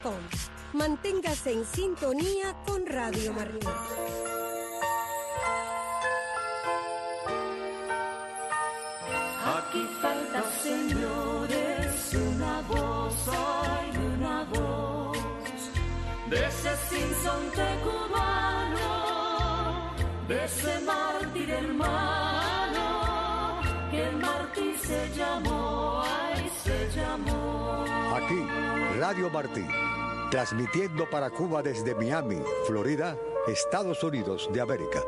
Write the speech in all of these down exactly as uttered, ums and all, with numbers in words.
Manténgase en sintonía con Radio Martí. Aquí falta, señores, una voz, hay una voz de ese sinsonte cubano, de ese mártir hermano, que el mártir se llamó, ay, se llamó. Aquí, Radio Martí, transmitiendo para Cuba desde Miami, Florida, Estados Unidos de América.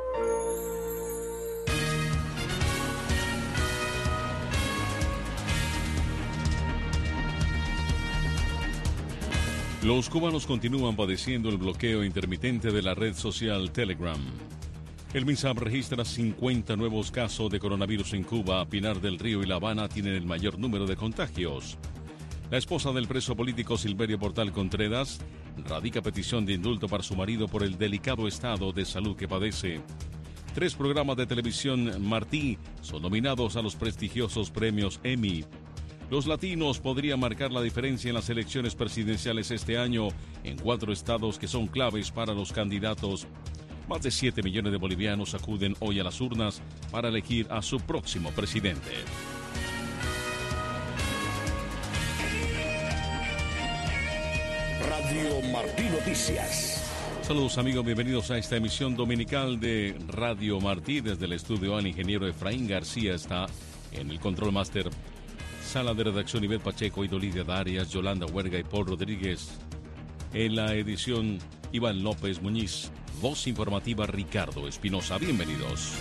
Los cubanos continúan padeciendo el bloqueo intermitente de la red social Telegram. El MINSAB registra cincuenta nuevos casos de coronavirus en Cuba. Pinar del Río y La Habana tienen el mayor número de contagios. La esposa del preso político Silverio Portal Contreras radica petición de indulto para su marido por el delicado estado de salud que padece. Tres programas de televisión Martí son nominados a los prestigiosos premios Emmy. Los latinos podrían marcar la diferencia en las elecciones presidenciales este año en cuatro estados que son claves para los candidatos. Más de siete millones de bolivianos acuden hoy a las urnas para elegir a su próximo presidente. Radio Martí Noticias. Saludos amigos, bienvenidos a esta emisión dominical de Radio Martí. Desde el estudio A, el ingeniero Efraín García está en el Control Master. Sala de redacción Ivette Pacheco, Idolidia Darias, Yolanda Huerga y Paul Rodríguez. En la edición Iván López Muñiz. Voz informativa Ricardo Espinosa. Bienvenidos.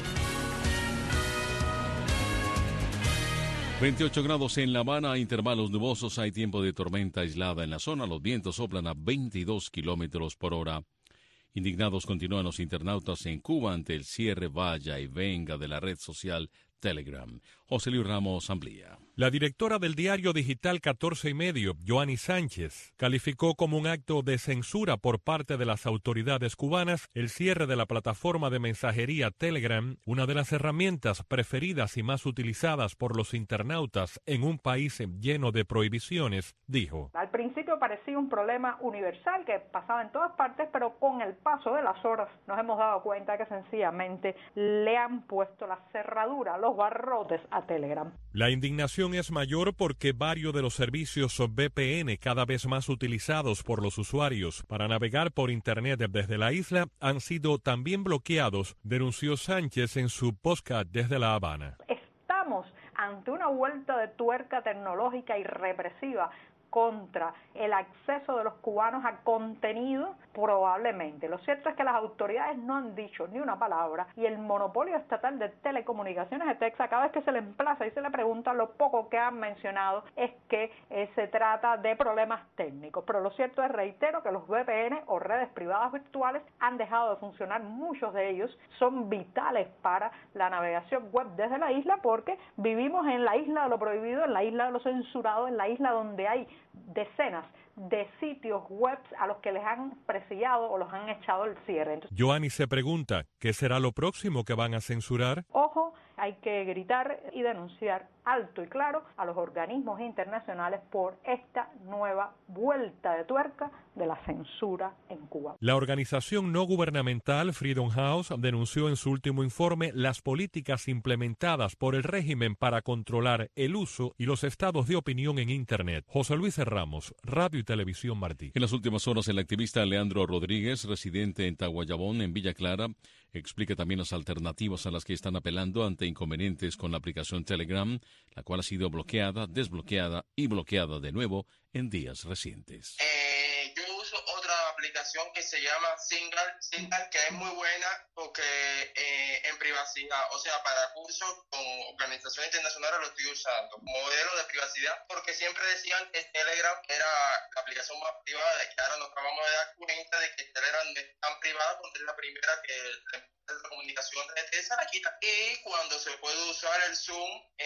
veintiocho grados en La Habana, intervalos nubosos, hay tiempo de tormenta aislada en la zona, los vientos soplan a veintidós kilómetros por hora. Indignados continúan los internautas en Cuba ante el cierre vaya y venga de la red social Telegram. José Luis Ramos amplía. La directora del diario digital catorce y medio, Joanny Sánchez, calificó como un acto de censura por parte de las autoridades cubanas el cierre de la plataforma de mensajería Telegram, una de las herramientas preferidas y más utilizadas por los internautas en un país lleno de prohibiciones, dijo. Al principio parecía un problema universal que pasaba en todas partes, pero con el paso de las horas nos hemos dado cuenta que sencillamente le han puesto la cerradura, los barrotes a Telegram. La indignación es mayor porque varios de los servicios V P N cada vez más utilizados por los usuarios para navegar por Internet desde la isla han sido también bloqueados, denunció Sánchez en su podcast desde La Habana. Estamos ante una vuelta de tuerca tecnológica y represiva contra el acceso de los cubanos a contenido, probablemente. Lo cierto es que las autoridades no han dicho ni una palabra y el monopolio estatal de telecomunicaciones de Texas, cada vez que se le emplaza y se le pregunta, lo poco que han mencionado es que eh, se trata de problemas técnicos. Pero lo cierto es, reitero, que los V P N o redes privadas virtuales han dejado de funcionar. Muchos de ellos son vitales para la navegación web desde la isla porque vivimos en la isla de lo prohibido, en la isla de lo censurado, en la isla donde hay decenas de sitios web a los que les han presillado o los han echado el cierre. Entonces, Joanny se pregunta, ¿qué será lo próximo que van a censurar? Ojo, hay que gritar y denunciar alto y claro a los organismos internacionales por esta nueva vuelta de tuerca de la censura en Cuba. La organización no gubernamental Freedom House denunció en su último informe las políticas implementadas por el régimen para controlar el uso y los estados de opinión en Internet. José Luis Ramos, Radio y Televisión Martí. En las últimas horas, el activista Leandro Rodríguez, residente en Tahuayabón, en Villa Clara, explica también las alternativas a las que están apelando ante inconvenientes con la aplicación Telegram, la cual ha sido bloqueada, desbloqueada y bloqueada de nuevo en días recientes. Eh, yo uso otra aplicación que se llama Signal, Signal que es muy buena porque eh, en privacidad, o sea, para cursos con organizaciones internacionales lo estoy usando. Modelo de privacidad, porque siempre decían que Telegram era la aplicación más privada y ahora nos acabamos de dar cuenta de que Telegram no es tan privada porque es la primera que la comunicación de T S A quita. Y cuando se puede usar el Zoom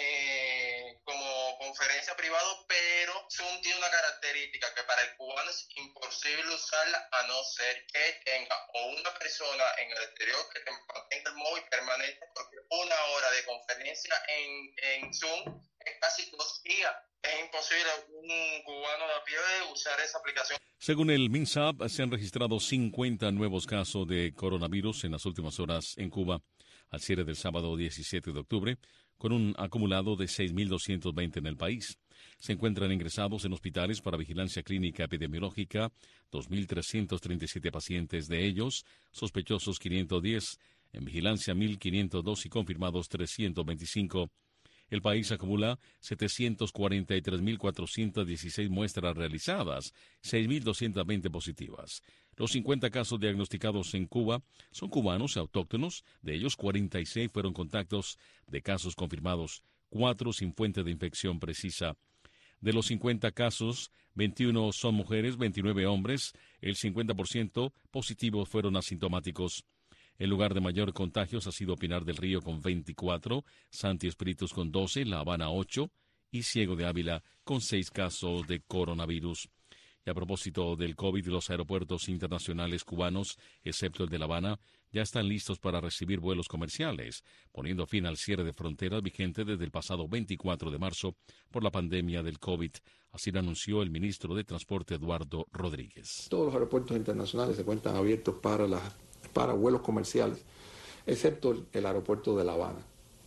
eh, como conferencia privado, pero Zoom tiene una característica que para el cubano es imposible usarla a no ser que tenga o una persona en el exterior que te mantenga el móvil permanente, porque una hora de conferencia en, en Zoom es casi dos días. Es imposible un cubano de a pie usar esa aplicación. Según el MINSAP, se han registrado cincuenta nuevos casos de coronavirus en las últimas horas en Cuba, al cierre del sábado diecisiete de octubre, con un acumulado de seis mil doscientos veinte en el país. Se encuentran ingresados en hospitales para vigilancia clínica epidemiológica dos mil trescientos treinta y siete pacientes, de ellos sospechosos quinientos diez, en vigilancia mil quinientos dos y confirmados trescientos veinticinco. El país acumula setecientos cuarenta y tres mil cuatrocientas dieciséis muestras realizadas, seis mil doscientas veinte positivas. Los cincuenta casos diagnosticados en Cuba son cubanos autóctonos, de ellos cuarenta y seis fueron contactos de casos confirmados, cuatro sin fuente de infección precisa. De los cincuenta casos, veintiuno son mujeres, veintinueve hombres, el cincuenta por ciento positivos fueron asintomáticos. El lugar de mayor contagios ha sido Pinar del Río con veinticuatro, Santi Espíritus con doce, La Habana ocho y Ciego de Ávila con seis casos de coronavirus. Y a propósito del COVID, los aeropuertos internacionales cubanos, excepto el de La Habana, ya están listos para recibir vuelos comerciales, poniendo fin al cierre de fronteras vigente desde el pasado veinticuatro de marzo por la pandemia del COVID. Así lo anunció el ministro de Transporte, Eduardo Rodríguez. Todos los aeropuertos internacionales se encuentran abiertos para las para vuelos comerciales, excepto el, el aeropuerto de La Habana,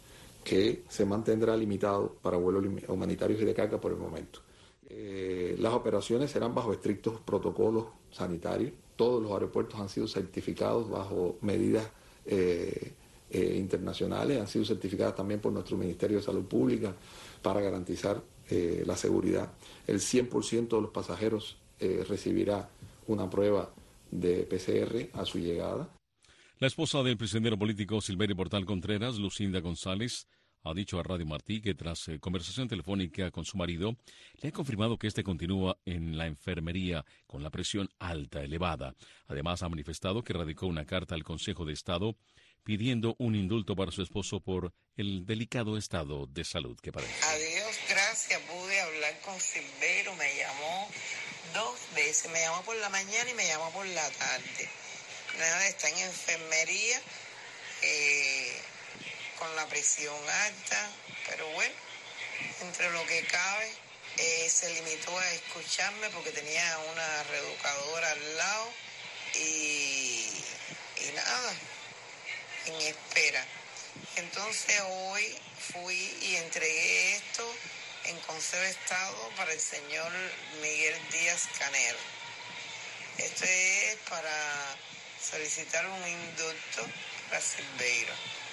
que se mantendrá limitado para vuelos humanitarios y de carga por el momento. Eh, las operaciones serán bajo estrictos protocolos sanitarios. Todos los aeropuertos han sido certificados bajo medidas eh, eh, internacionales, han sido certificadas también por nuestro Ministerio de Salud Pública para garantizar eh, la seguridad. El cien por ciento de los pasajeros eh, recibirá una prueba de P C R a su llegada. La esposa del prisionero político Silverio Portal Contreras, Lucinda González, ha dicho a Radio Martí que tras eh, conversación telefónica con su marido, le ha confirmado que éste continúa en la enfermería con la presión alta, elevada. Además, ha manifestado que radicó una carta al Consejo de Estado pidiendo un indulto para su esposo por el delicado estado de salud que padece. Adiós, gracias, pude hablar con Silverio, me llamó dos veces, me llamó por la mañana y me llamó por la tarde. Nada, está en enfermería, eh, con la presión alta, pero bueno, entre lo que cabe, eh, se limitó a escucharme porque tenía una reeducadora al lado y, y nada, en espera. Entonces hoy fui y entregué esto en Consejo de Estado para el señor Miguel Díaz Canel. Esto es para solicitar un indulto para Silverio.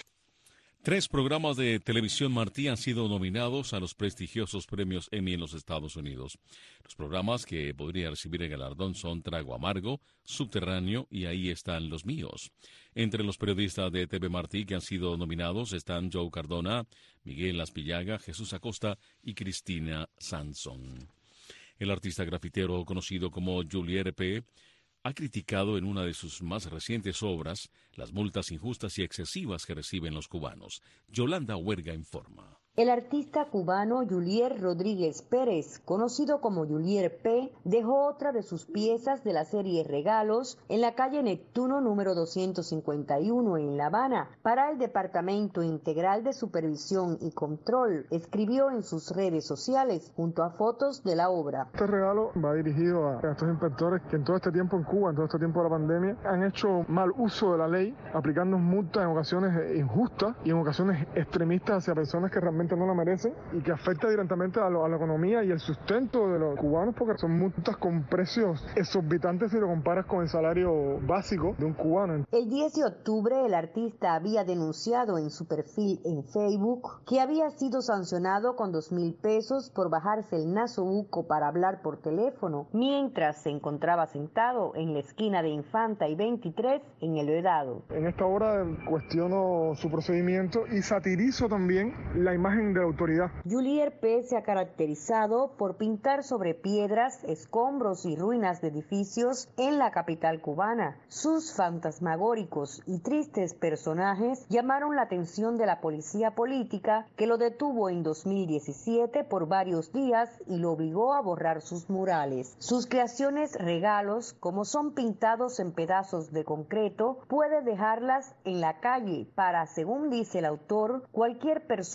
Tres programas de televisión Martí han sido nominados a los prestigiosos premios Emmy en los Estados Unidos. Los programas que podría recibir el galardón son Trago Amargo, Subterráneo y Ahí están los míos. Entre los periodistas de T V Martí que han sido nominados están Joe Cardona, Miguel Aspillaga, Jesús Acosta y Cristina Sansón. El artista grafitero conocido como Julier P. ha criticado en una de sus más recientes obras las multas injustas y excesivas que reciben los cubanos. Yolanda Huerga informa. El artista cubano Julier Rodríguez Pérez, conocido como Julier P., dejó otra de sus piezas de la serie Regalos en la calle Neptuno número doscientos cincuenta y uno en La Habana para el Departamento Integral de Supervisión y Control. Escribió en sus redes sociales junto a fotos de la obra. Este regalo va dirigido a estos inspectores que en todo este tiempo en Cuba, en todo este tiempo de la pandemia, han hecho mal uso de la ley, aplicando multas en ocasiones injustas y en ocasiones extremistas hacia personas que realmente no la merecen y que afecta directamente a, lo, a la economía y el sustento de los cubanos, porque son multas con precios exorbitantes si lo comparas con el salario básico de un cubano. El diez de octubre el artista había denunciado en su perfil en Facebook que había sido sancionado con dos mil pesos por bajarse el nasobuco para hablar por teléfono mientras se encontraba sentado en la esquina de Infanta y veintitrés en El Vedado. En esta obra cuestiono su procedimiento y satirizo también la imagen de la autoridad. Julier P. se ha caracterizado por pintar sobre piedras, escombros y ruinas de edificios en la capital cubana. Sus fantasmagóricos y tristes personajes llamaron la atención de la policía política, que lo detuvo en dos mil diecisiete por varios días y lo obligó a borrar sus murales. Sus creaciones regalos, como son pintados en pedazos de concreto, puede dejarlas en la calle para, según dice el autor, cualquier persona las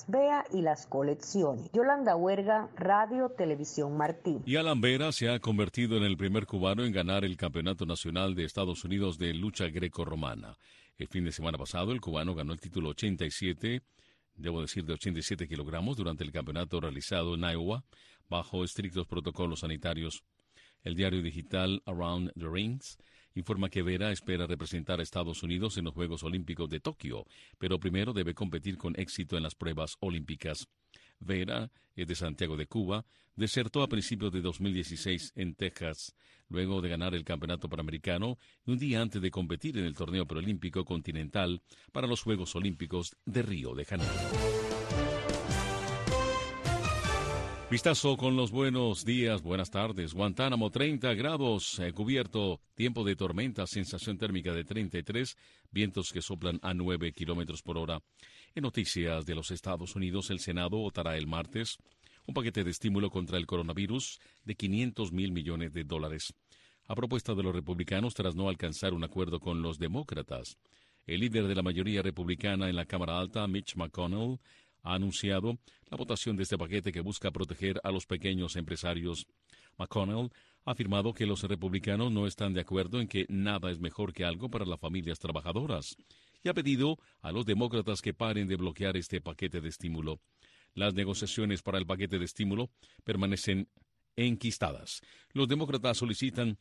vea y las coleccione. Yolanda Huerga, Radio Televisión Martí. Y Alan Vera se ha convertido en el primer cubano en ganar el Campeonato Nacional de Estados Unidos de lucha grecorromana. El fin de semana pasado, el cubano ganó el título ochenta y siete, debo decir de ochenta y siete kilogramos, durante el campeonato realizado en Iowa, bajo estrictos protocolos sanitarios. El diario digital Around the Rings informa que Vera espera representar a Estados Unidos en los Juegos Olímpicos de Tokio, pero primero debe competir con éxito en las pruebas olímpicas. Vera es de Santiago de Cuba, desertó a principios de dos mil dieciséis en Texas, luego de ganar el Campeonato Panamericano y un día antes de competir en el Torneo Preolímpico Continental para los Juegos Olímpicos de Río de Janeiro. Vistazo con los buenos días, buenas tardes. Guantánamo, treinta grados, eh, cubierto, tiempo de tormenta, sensación térmica de treinta y tres, vientos que soplan a nueve kilómetros por hora. En noticias de los Estados Unidos, el Senado votará el martes un paquete de estímulo contra el coronavirus de quinientos mil millones de dólares, a propuesta de los republicanos tras no alcanzar un acuerdo con los demócratas. El líder de la mayoría republicana en la Cámara Alta, Mitch McConnell, ha anunciado la votación de este paquete que busca proteger a los pequeños empresarios. McConnell ha afirmado que los republicanos no están de acuerdo en que nada es mejor que algo para las familias trabajadoras y ha pedido a los demócratas que paren de bloquear este paquete de estímulo. Las negociaciones para el paquete de estímulo permanecen enquistadas. Los demócratas solicitan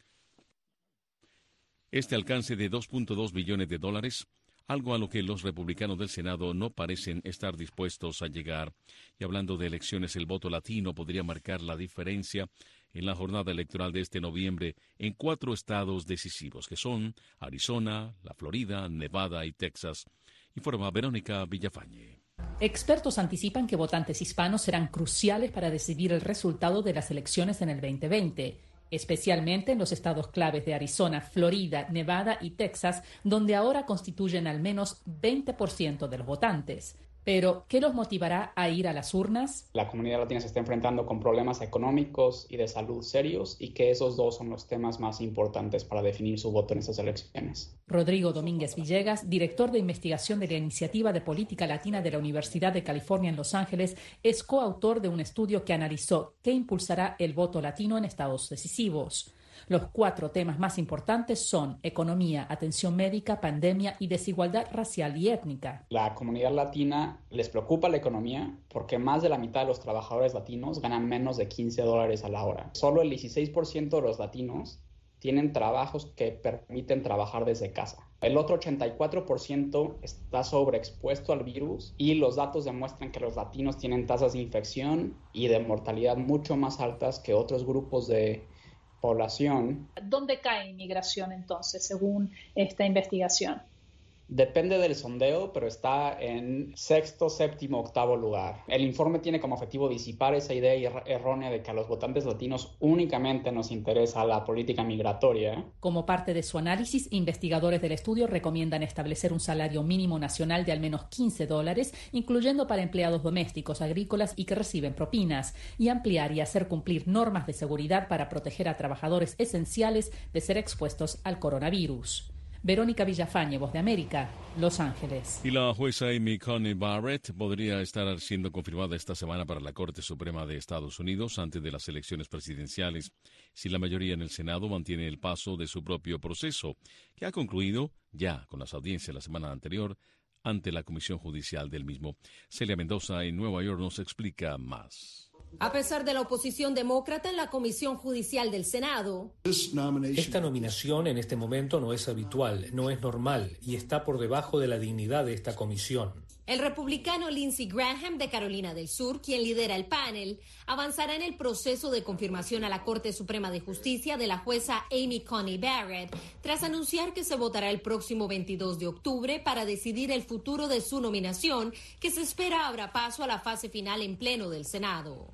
este alcance de dos punto dos billones de dólares, algo a lo que los republicanos del Senado no parecen estar dispuestos a llegar. Y hablando de elecciones, el voto latino podría marcar la diferencia en la jornada electoral de este noviembre en cuatro estados decisivos, que son Arizona, la Florida, Nevada y Texas. Informa Verónica Villafañe. Expertos anticipan que votantes hispanos serán cruciales para decidir el resultado de las elecciones en el veinte veinte. Especialmente en los estados claves de Arizona, Florida, Nevada y Texas, donde ahora constituyen al menos veinte por ciento de los votantes. Pero, ¿qué los motivará a ir a las urnas? La comunidad latina se está enfrentando con problemas económicos y de salud serios y que esos dos son los temas más importantes para definir su voto en estas elecciones. Rodrigo Domínguez Villegas, director de investigación de la Iniciativa de Política Latina de la Universidad de California en Los Ángeles, es coautor de un estudio que analizó qué impulsará el voto latino en estados decisivos. Los cuatro temas más importantes son economía, atención médica, pandemia y desigualdad racial y étnica. La comunidad latina les preocupa la economía porque más de la mitad de los trabajadores latinos ganan menos de quince dólares a la hora. Solo el dieciséis por ciento de los latinos tienen trabajos que permiten trabajar desde casa. El otro ochenta y cuatro por ciento está sobreexpuesto al virus y los datos demuestran que los latinos tienen tasas de infección y de mortalidad mucho más altas que otros grupos de población. ¿Dónde cae inmigración entonces, según esta investigación? Depende del sondeo, pero está en sexto, séptimo, octavo lugar. El informe tiene como objetivo disipar esa idea er- errónea de que a los votantes latinos únicamente nos interesa la política migratoria. Como parte de su análisis, investigadores del estudio recomiendan establecer un salario mínimo nacional de al menos quince dólares, incluyendo para empleados domésticos, agrícolas y que reciben propinas, y ampliar y hacer cumplir normas de seguridad para proteger a trabajadores esenciales de ser expuestos al coronavirus. Verónica Villafañe, Voz de América, Los Ángeles. Y la jueza Amy Coney Barrett podría estar siendo confirmada esta semana para la Corte Suprema de Estados Unidos antes de las elecciones presidenciales, si la mayoría en el Senado mantiene el paso de su propio proceso, que ha concluido ya con las audiencias la semana anterior ante la Comisión Judicial del mismo. Celia Mendoza en Nueva York nos explica más. A pesar de la oposición demócrata en la Comisión Judicial del Senado. Esta nominación en este momento no es habitual, no es normal y está por debajo de la dignidad de esta comisión. El republicano Lindsey Graham de Carolina del Sur, quien lidera el panel, avanzará en el proceso de confirmación a la Corte Suprema de Justicia de la jueza Amy Coney Barrett, tras anunciar que se votará el próximo veintidós de octubre para decidir el futuro de su nominación, que se espera abra paso a la fase final en pleno del Senado.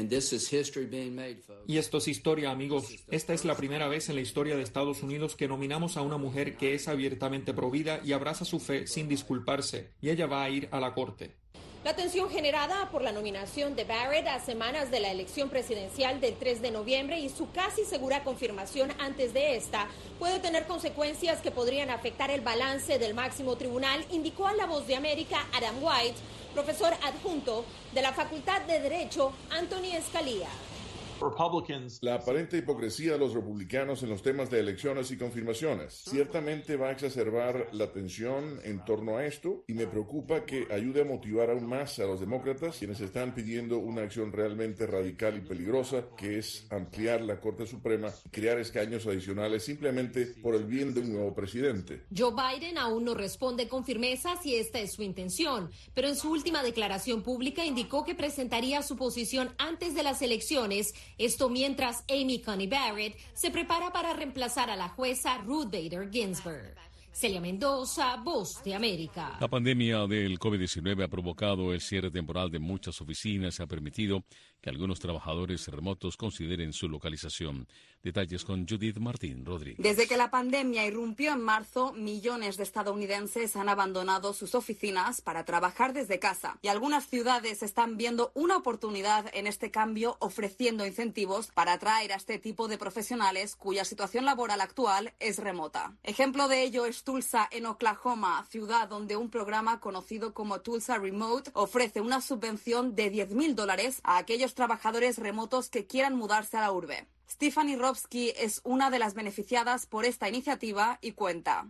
Y esto es historia, amigos. Esta es la primera vez en la historia de Estados Unidos que nominamos a una mujer que es abiertamente provida y abraza su fe sin disculparse, y ella va a ir a la corte. La tensión generada por la nominación de Barrett a semanas de la elección presidencial del tres de noviembre y su casi segura confirmación antes de esta puede tener consecuencias que podrían afectar el balance del máximo tribunal, indicó a La Voz de América Adam White, profesor adjunto de la Facultad de Derecho, Anthony Escalía. La aparente hipocresía de los republicanos en los temas de elecciones y confirmaciones ciertamente va a exacerbar la tensión en torno a esto y me preocupa que ayude a motivar aún más a los demócratas, quienes están pidiendo una acción realmente radical y peligrosa, que es ampliar la Corte Suprema y crear escaños adicionales simplemente por el bien de un nuevo presidente. Joe Biden aún no responde con firmeza si esta es su intención, pero en su última declaración pública indicó que presentaría su posición antes de las elecciones. Esto mientras Amy Coney Barrett se prepara para reemplazar a la jueza Ruth Bader Ginsburg. Celia Mendoza, Voz de América. La pandemia del COVID diecinueve ha provocado el cierre temporal de muchas oficinas y ha permitido que algunos trabajadores remotos consideren su localización. Detalles con Judith Martín Rodríguez. Desde que la pandemia irrumpió en marzo, millones de estadounidenses han abandonado sus oficinas para trabajar desde casa y algunas ciudades están viendo una oportunidad en este cambio, ofreciendo incentivos para atraer a este tipo de profesionales cuya situación laboral actual es remota. Ejemplo de ello es Tulsa, en Oklahoma, ciudad donde un programa conocido como Tulsa Remote ofrece una subvención de diez mil dólares a aquellos trabajadores remotos que quieran mudarse a la urbe. Stephanie Rovsky es una de las beneficiadas por esta iniciativa y cuenta.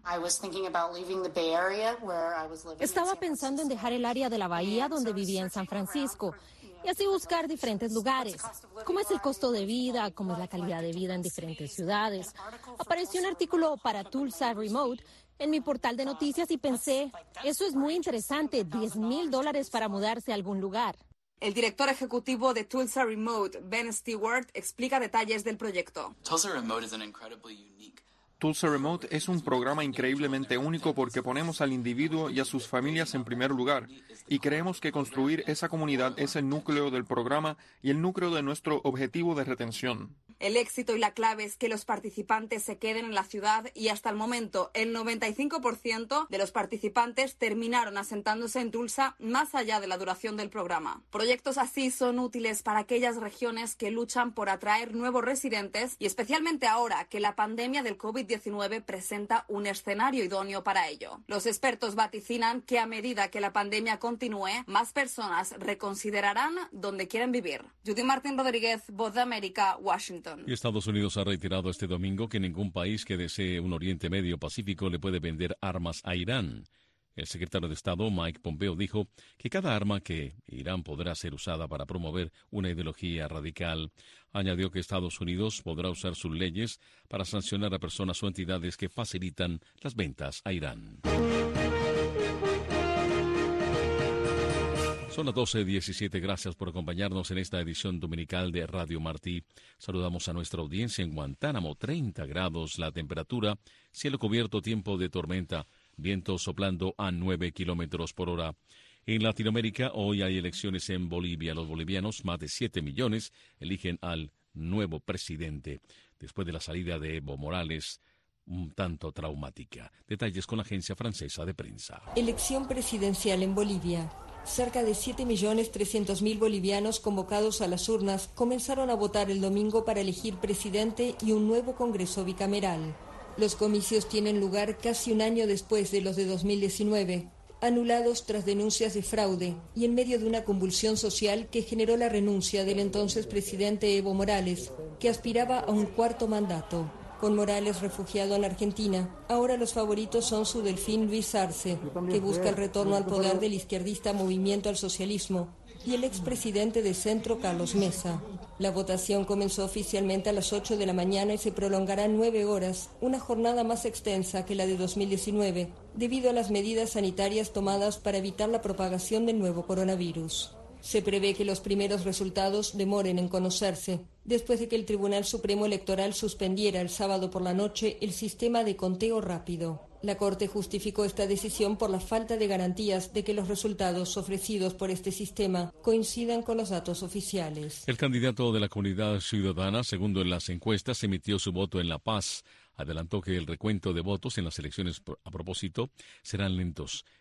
Estaba pensando en dejar el área de la bahía donde vivía en San Francisco y así buscar diferentes lugares. ¿Cómo es el costo de vida? ¿Cómo es la calidad de vida en diferentes ciudades? Apareció un artículo para Tulsa Remote en mi portal de noticias y pensé, eso es muy interesante, diez mil dólares para mudarse a algún lugar. El director ejecutivo de Tulsa Remote, Ben Stewart, explica detalles del proyecto. Tulsa Remote is an incredibly unique Tulsa Remote es un programa increíblemente único porque ponemos al individuo y a sus familias en primer lugar y creemos que construir esa comunidad es el núcleo del programa y el núcleo de nuestro objetivo de retención. El éxito y la clave es que los participantes se queden en la ciudad y hasta el momento el noventa y cinco por ciento de los participantes terminaron asentándose en Tulsa más allá de la duración del programa. Proyectos así son útiles para aquellas regiones que luchan por atraer nuevos residentes y especialmente ahora que la pandemia del COVID diecinueve presenta un escenario idóneo para ello. Los expertos vaticinan que a medida que la pandemia continúe, más personas reconsiderarán dónde quieren vivir. Judy Martín Rodríguez, Voz de América, Washington. Y Estados Unidos ha reiterado este domingo que ningún país que desee un Oriente Medio Pacífico le puede vender armas a Irán. El secretario de Estado, Mike Pompeo, dijo que cada arma que Irán podrá ser usada para promover una ideología radical. Añadió que Estados Unidos podrá usar sus leyes para sancionar a personas o entidades que facilitan las ventas a Irán. Son las doce diecisiete. Gracias por acompañarnos en esta edición dominical de Radio Martí. Saludamos a nuestra audiencia en Guantánamo. treinta grados la temperatura, cielo cubierto, tiempo de tormenta, viento soplando a nueve kilómetros por hora. En Latinoamérica, hoy hay elecciones en Bolivia. Los bolivianos, más de siete millones, eligen al nuevo presidente después de la salida de Evo Morales, un tanto traumática. Detalles con la agencia francesa de prensa. Elección presidencial en Bolivia. Cerca de siete millones trescientos mil bolivianos convocados a las urnas comenzaron a votar el domingo para elegir presidente y un nuevo Congreso bicameral. Los comicios tienen lugar casi un año después de los de dos mil diecinueve, anulados tras denuncias de fraude y en medio de una convulsión social que generó la renuncia del entonces presidente Evo Morales, que aspiraba a un cuarto mandato. Con Morales refugiado en Argentina, ahora los favoritos son su delfín Luis Arce, que busca el retorno al poder del izquierdista Movimiento al Socialismo, y el expresidente de Centro, Carlos Mesa. La votación comenzó oficialmente a las ocho de la mañana y se prolongará nueve horas, una jornada más extensa que la de dos mil diecinueve, debido a las medidas sanitarias tomadas para evitar la propagación del nuevo coronavirus. Se prevé que los primeros resultados demoren en conocerse, después de que el Tribunal Supremo Electoral suspendiera el sábado por la noche el sistema de conteo rápido. La Corte justificó esta decisión por la falta de garantías de que los resultados ofrecidos por este sistema coincidan con los datos oficiales. El candidato de la Comunidad Ciudadana, segundo en las encuestas, emitió su voto en La Paz. Adelantó que el recuento de votos en las elecciones a propósito serán lentos.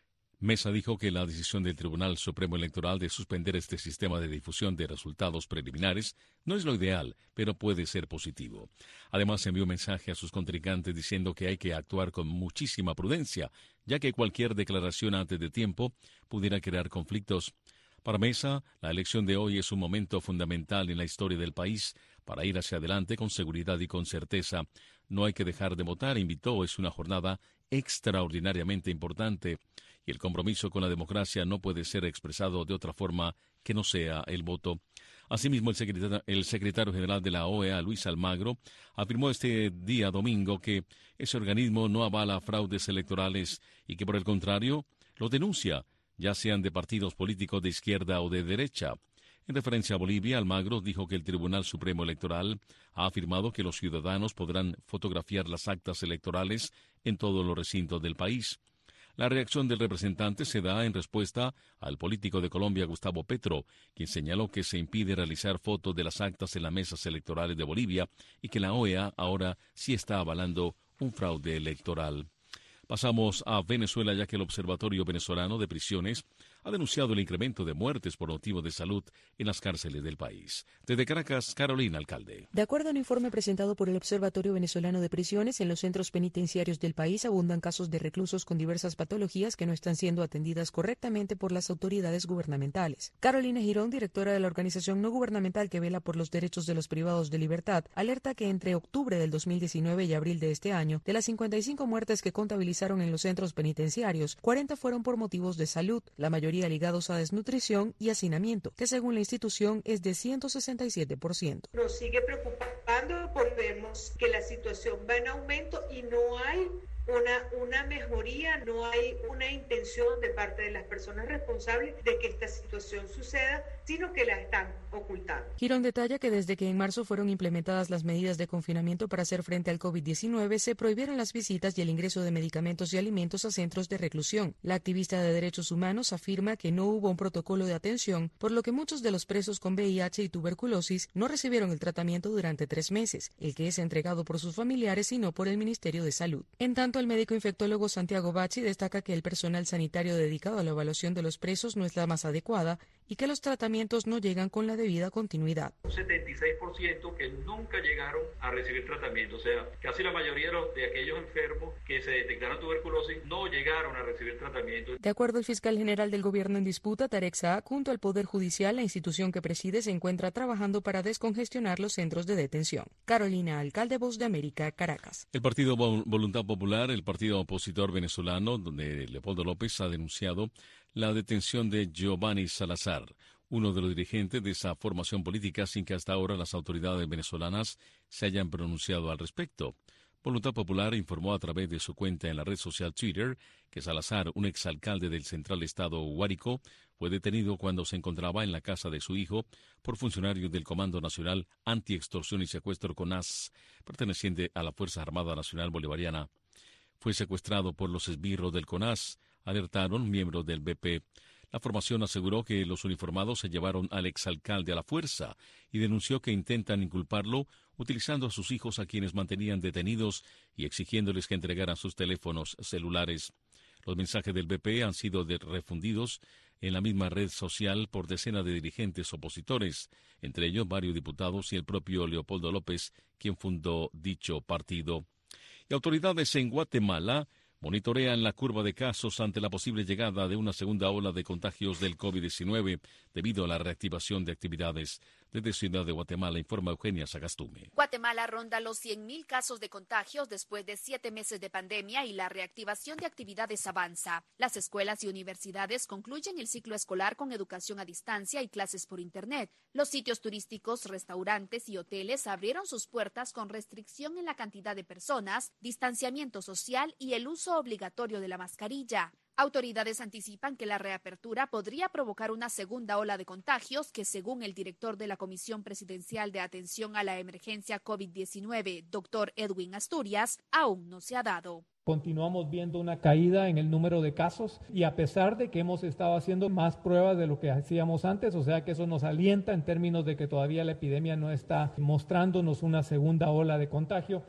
Mesa dijo que la decisión del Tribunal Supremo Electoral de suspender este sistema de difusión de resultados preliminares no es lo ideal, pero puede ser positivo. Además, envió un mensaje a sus contrincantes diciendo que hay que actuar con muchísima prudencia, ya que cualquier declaración antes de tiempo pudiera crear conflictos. Para Mesa, la elección de hoy es un momento fundamental en la historia del país para ir hacia adelante con seguridad y con certeza. No hay que dejar de votar, invitó, es una jornada extraordinariamente importante y el compromiso con la democracia no puede ser expresado de otra forma que no sea el voto. Asimismo, el secretario, el secretario general de la O E A, Luis Almagro, afirmó este día domingo que ese organismo no avala fraudes electorales y que, por el contrario, lo denuncia, ya sean de partidos políticos de izquierda o de derecha. En referencia a Bolivia, Almagro dijo que el Tribunal Supremo Electoral ha afirmado que los ciudadanos podrán fotografiar las actas electorales en todos los recintos del país. La reacción del representante se da en respuesta al político de Colombia, Gustavo Petro, quien señaló que se impide realizar fotos de las actas en las mesas electorales de Bolivia y que la O E A ahora sí está avalando un fraude electoral. Pasamos a Venezuela, ya que el Observatorio Venezolano de Prisiones ha denunciado el incremento de muertes por motivos de salud en las cárceles del país. Desde Caracas, Carolina Alcalde. De acuerdo a un informe presentado por el Observatorio Venezolano de Prisiones, en los centros penitenciarios del país abundan casos de reclusos con diversas patologías que no están siendo atendidas correctamente por las autoridades gubernamentales. Carolina Girón, directora de la organización no gubernamental que vela por los derechos de los privados de libertad, alerta que entre octubre del dos mil diecinueve y abril de este año, de las cincuenta y cinco muertes que contabilizaron en los centros penitenciarios, cuarenta fueron por motivos de salud, la mayoría ligados a desnutrición y hacinamiento, que según la institución es de ciento sesenta y siete por ciento. Nos sigue preocupando porque vemos que la situación va en aumento y no hay Una, una mejoría, no hay una intención de parte de las personas responsables de que esta situación suceda, sino que la están ocultando. Girón detalla que desde que en marzo fueron implementadas las medidas de confinamiento para hacer frente al COVID diecinueve, se prohibieron las visitas y el ingreso de medicamentos y alimentos a centros de reclusión. La activista de derechos humanos afirma que no hubo un protocolo de atención, por lo que muchos de los presos con V I H y tuberculosis no recibieron el tratamiento durante tres meses, el que es entregado por sus familiares y no por el Ministerio de Salud. En tanto, el médico infectólogo Santiago Bachi destaca que el personal sanitario dedicado a la evaluación de los presos no es la más adecuada y que los tratamientos no llegan con la debida continuidad. Un setenta y seis por ciento que nunca llegaron a recibir tratamiento, o sea, casi la mayoría de, los, de aquellos enfermos que se detectaron tuberculosis no llegaron a recibir tratamiento. De acuerdo al fiscal general del gobierno en disputa, Tarek Saab, junto al Poder Judicial, la institución que preside se encuentra trabajando para descongestionar los centros de detención. Carolina Alcalde, Voz de América, Caracas. El Partido Voluntad Popular, el partido opositor venezolano, donde Leopoldo López ha denunciado la detención de Giovanni Salazar, uno de los dirigentes de esa formación política, sin que hasta ahora las autoridades venezolanas se hayan pronunciado al respecto. Voluntad Popular informó a través de su cuenta en la red social Twitter que Salazar, un exalcalde del central estado Guárico, fue detenido cuando se encontraba en la casa de su hijo por funcionarios del Comando Nacional Anti-Extorsión y Secuestro CONAS, perteneciente a la Fuerza Armada Nacional Bolivariana. Fue secuestrado por los esbirros del CONAS, alertaron miembros del B P. La formación aseguró que los uniformados se llevaron al exalcalde a la fuerza y denunció que intentan inculparlo utilizando a sus hijos, a quienes mantenían detenidos, y exigiéndoles que entregaran sus teléfonos celulares. Los mensajes del B P han sido de refundidos en la misma red social por decenas de dirigentes opositores, entre ellos varios diputados y el propio Leopoldo López, quien fundó dicho partido. Y autoridades en Guatemala monitorean la curva de casos ante la posible llegada de una segunda ola de contagios del COVID diecinueve debido a la reactivación de actividades. Desde Ciudad de Guatemala, informa Eugenia Sagastume. Guatemala ronda los cien mil casos de contagios después de siete meses de pandemia y la reactivación de actividades avanza. Las escuelas y universidades concluyen el ciclo escolar con educación a distancia y clases por Internet. Los sitios turísticos, restaurantes y hoteles abrieron sus puertas con restricción en la cantidad de personas, distanciamiento social y el uso obligatorio de la mascarilla. Autoridades anticipan que la reapertura podría provocar una segunda ola de contagios que, según el director de la Comisión Presidencial de Atención a la Emergencia COVID diecinueve, doctor Edwin Asturias, aún no se ha dado. Continuamos viendo una caída en el número de casos y a pesar de que hemos estado haciendo más pruebas de lo que hacíamos antes, o sea que eso nos alienta en términos de que todavía la epidemia no está mostrándonos una segunda ola de contagio.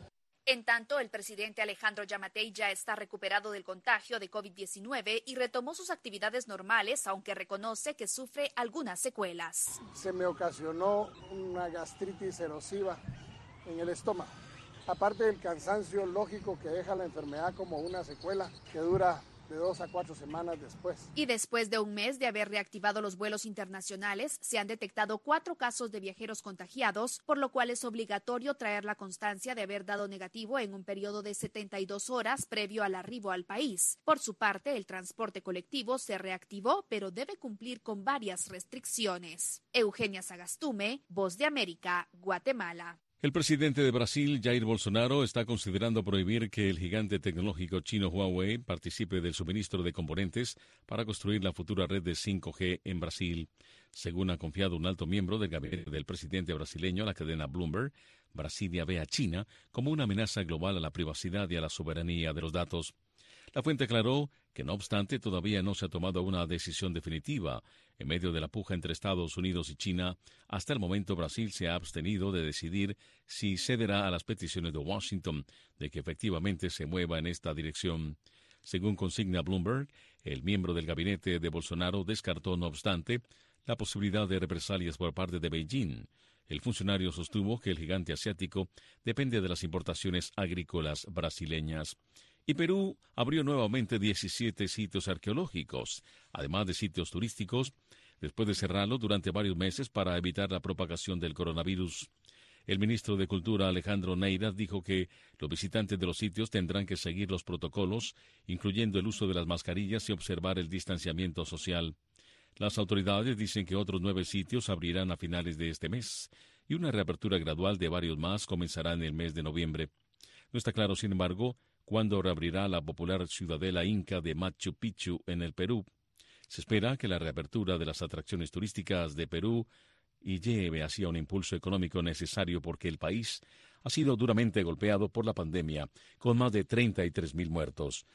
En tanto, el presidente Alejandro Yamatei ya está recuperado del contagio de COVID diecinueve y retomó sus actividades normales, aunque reconoce que sufre algunas secuelas. Se me ocasionó una gastritis erosiva en el estómago, aparte del cansancio lógico que deja la enfermedad como una secuela que dura de dos a cuatro semanas después. Y después de un mes de haber reactivado los vuelos internacionales, se han detectado cuatro casos de viajeros contagiados, por lo cual es obligatorio traer la constancia de haber dado negativo en un periodo de setenta y dos horas previo al arribo al país. Por su parte, el transporte colectivo se reactivó, pero debe cumplir con varias restricciones. Eugenia Sagastume, Voz de América, Guatemala. El presidente de Brasil, Jair Bolsonaro, está considerando prohibir que el gigante tecnológico chino Huawei participe del suministro de componentes para construir la futura red de cinco G en Brasil. Según ha confiado un alto miembro del gabinete del presidente brasileño a la cadena Bloomberg, Brasilia ve a China como una amenaza global a la privacidad y a la soberanía de los datos. La fuente aclaró que, no obstante, todavía no se ha tomado una decisión definitiva. En medio de la puja entre Estados Unidos y China, hasta el momento Brasil se ha abstenido de decidir si cederá a las peticiones de Washington de que efectivamente se mueva en esta dirección. Según consigna Bloomberg, el miembro del gabinete de Bolsonaro descartó, no obstante, la posibilidad de represalias por parte de Beijing. El funcionario sostuvo que el gigante asiático depende de las importaciones agrícolas brasileñas. Y Perú abrió nuevamente diecisiete sitios arqueológicos, además de sitios turísticos, después de cerrarlo durante varios meses para evitar la propagación del coronavirus. El ministro de Cultura, Alejandro Neira, dijo que los visitantes de los sitios tendrán que seguir los protocolos, incluyendo el uso de las mascarillas y observar el distanciamiento social. Las autoridades dicen que otros nueve sitios abrirán a finales de este mes, y una reapertura gradual de varios más comenzará en el mes de noviembre. No está claro, sin embargo, cuándo reabrirá la popular ciudadela inca de Machu Picchu en el Perú. Se espera que la reapertura de las atracciones turísticas de Perú y lleve hacia un impulso económico necesario porque el país ha sido duramente golpeado por la pandemia, con más de treinta y tres mil muertos.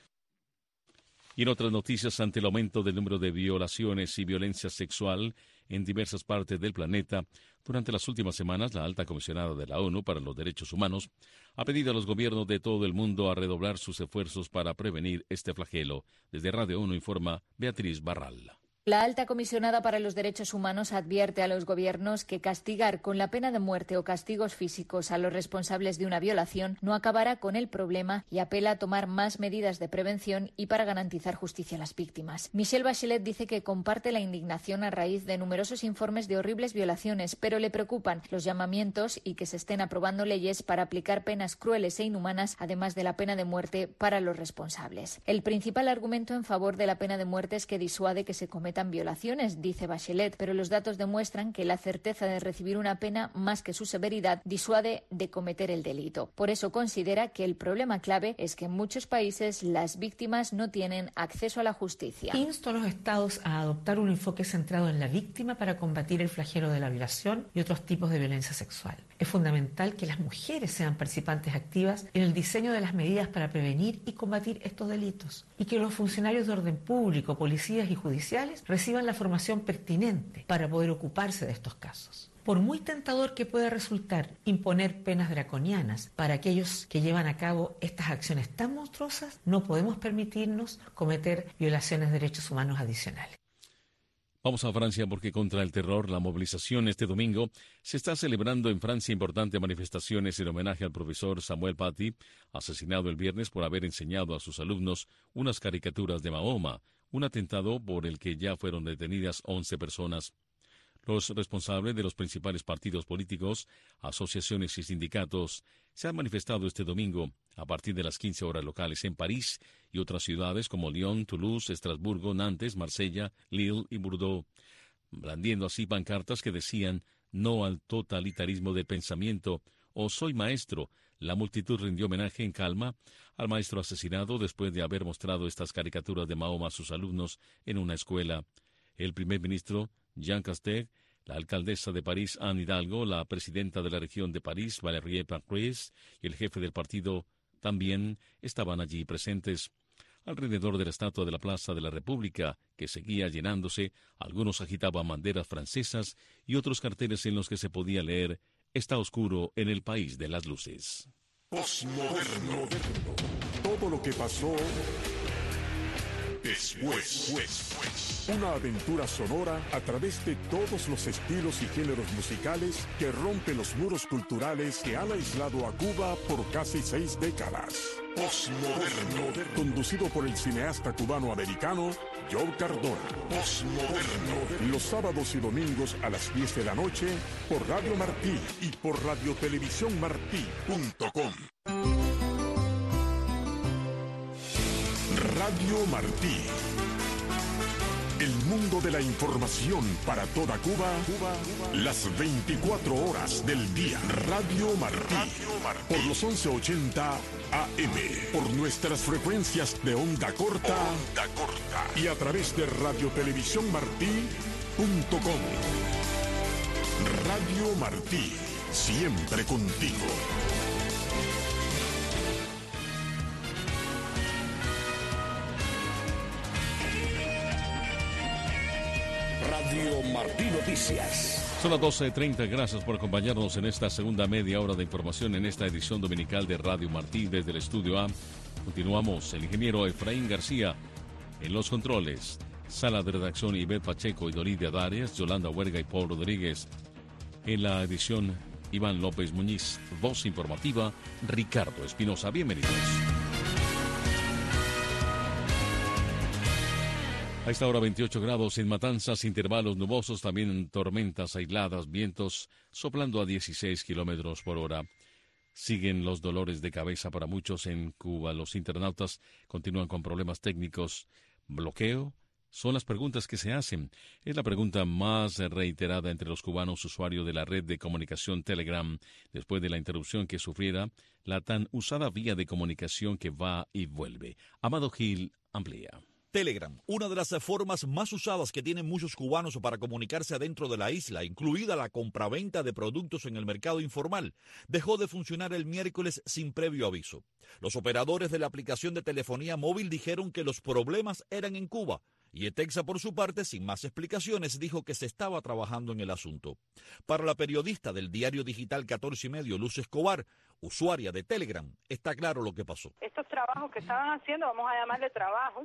Y en otras noticias, ante el aumento del número de violaciones y violencia sexual en diversas partes del planeta, durante las últimas semanas, la alta comisionada de la ONU para los Derechos Humanos ha pedido a los gobiernos de todo el mundo a redoblar sus esfuerzos para prevenir este flagelo. Desde Radio ONU informa Beatriz Barral. La alta comisionada para los derechos humanos advierte a los gobiernos que castigar con la pena de muerte o castigos físicos a los responsables de una violación no acabará con el problema y apela a tomar más medidas de prevención y para garantizar justicia a las víctimas. Michelle Bachelet dice que comparte la indignación a raíz de numerosos informes de horribles violaciones, pero le preocupan los llamamientos y que se estén aprobando leyes para aplicar penas crueles e inhumanas, además de la pena de muerte para los responsables. El principal argumento en favor de la pena de muerte es que disuade que se cometan violaciones, dice Bachelet, pero los datos demuestran que la certeza de recibir una pena, más que su severidad, disuade de cometer el delito. Por eso considera que el problema clave es que en muchos países las víctimas no tienen acceso a la justicia. Insto a los estados a adoptar un enfoque centrado en la víctima para combatir el flagelo de la violación y otros tipos de violencia sexual. Es fundamental que las mujeres sean participantes activas en el diseño de las medidas para prevenir y combatir estos delitos y que los funcionarios de orden público, policías y judiciales reciban la formación pertinente para poder ocuparse de estos casos. Por muy tentador que pueda resultar imponer penas draconianas para aquellos que llevan a cabo estas acciones tan monstruosas, no podemos permitirnos cometer violaciones de derechos humanos adicionales. Vamos a Francia porque contra el terror, la movilización este domingo se está celebrando en Francia importantes manifestaciones en homenaje al profesor Samuel Paty, asesinado el viernes por haber enseñado a sus alumnos unas caricaturas de Mahoma, un atentado por el que ya fueron detenidas once personas. Los responsables de los principales partidos políticos, asociaciones y sindicatos se han manifestado este domingo a partir de las quince horas locales en París y otras ciudades como Lyon, Toulouse, Estrasburgo, Nantes, Marsella, Lille y Bordeaux, blandiendo así pancartas que decían «No al totalitarismo del pensamiento» o «Soy maestro». La multitud rindió homenaje en calma al maestro asesinado después de haber mostrado estas caricaturas de Mahoma a sus alumnos en una escuela. El primer ministro, Jean Castex, la alcaldesa de París, Anne Hidalgo, la presidenta de la región de París, Valérie Pécresse, y el jefe del partido también estaban allí presentes. Alrededor de la estatua de la Plaza de la República, que seguía llenándose, algunos agitaban banderas francesas y otros carteles en los que se podía leer «Está oscuro en el país de las luces». Postmoderno. Todo lo que pasó después. después. Una aventura sonora a través de todos los estilos y géneros musicales que rompen los muros culturales que han aislado a Cuba por casi seis décadas. Postmoderno. Conducido por el cineasta cubano-americano Joe Cardona. Postmoderno. Los sábados y domingos a las diez de la noche por Radio Martí y por radio televisión martí punto com. Radio Martí. El mundo de la información para toda Cuba, Cuba, las veinticuatro horas del día. Radio Martí. Radio Martí. Por los once ochenta A M. Por nuestras frecuencias de onda corta. Onda corta. Y a través de radio televisión martí punto com. Radio Martí. Siempre contigo. Radio Martí Noticias. Son las doce treinta, gracias por acompañarnos en esta segunda media hora de información en esta edición dominical de Radio Martí desde el Estudio A. Continuamos, el ingeniero Efraín García en los controles, sala de redacción Ivette Pacheco y Doridia Darias, Yolanda Huerga y Paul Rodríguez. En la edición Iván López Muñiz, voz informativa Ricardo Espinosa. Bienvenidos. A esta hora veintiocho grados en Matanzas, intervalos nubosos, también tormentas aisladas, vientos soplando a dieciséis kilómetros por hora. Siguen los dolores de cabeza para muchos en Cuba. Los internautas continúan con problemas técnicos. ¿Bloqueo? Son las preguntas que se hacen. Es la pregunta más reiterada entre los cubanos usuarios de la red de comunicación Telegram, después de la interrupción que sufriera la tan usada vía de comunicación que va y vuelve. Amado Gil amplía. Telegram, una de las formas más usadas que tienen muchos cubanos para comunicarse adentro de la isla, incluida la compraventa de productos en el mercado informal, dejó de funcionar el miércoles sin previo aviso. Los operadores de la aplicación de telefonía móvil dijeron que los problemas eran en Cuba, y Etexa, por su parte, sin más explicaciones, dijo que se estaba trabajando en el asunto. Para la periodista del diario digital catorce y medio, Luz Escobar, usuaria de Telegram, está claro lo que pasó. Estos trabajos que estaban haciendo, vamos a llamarle trabajos,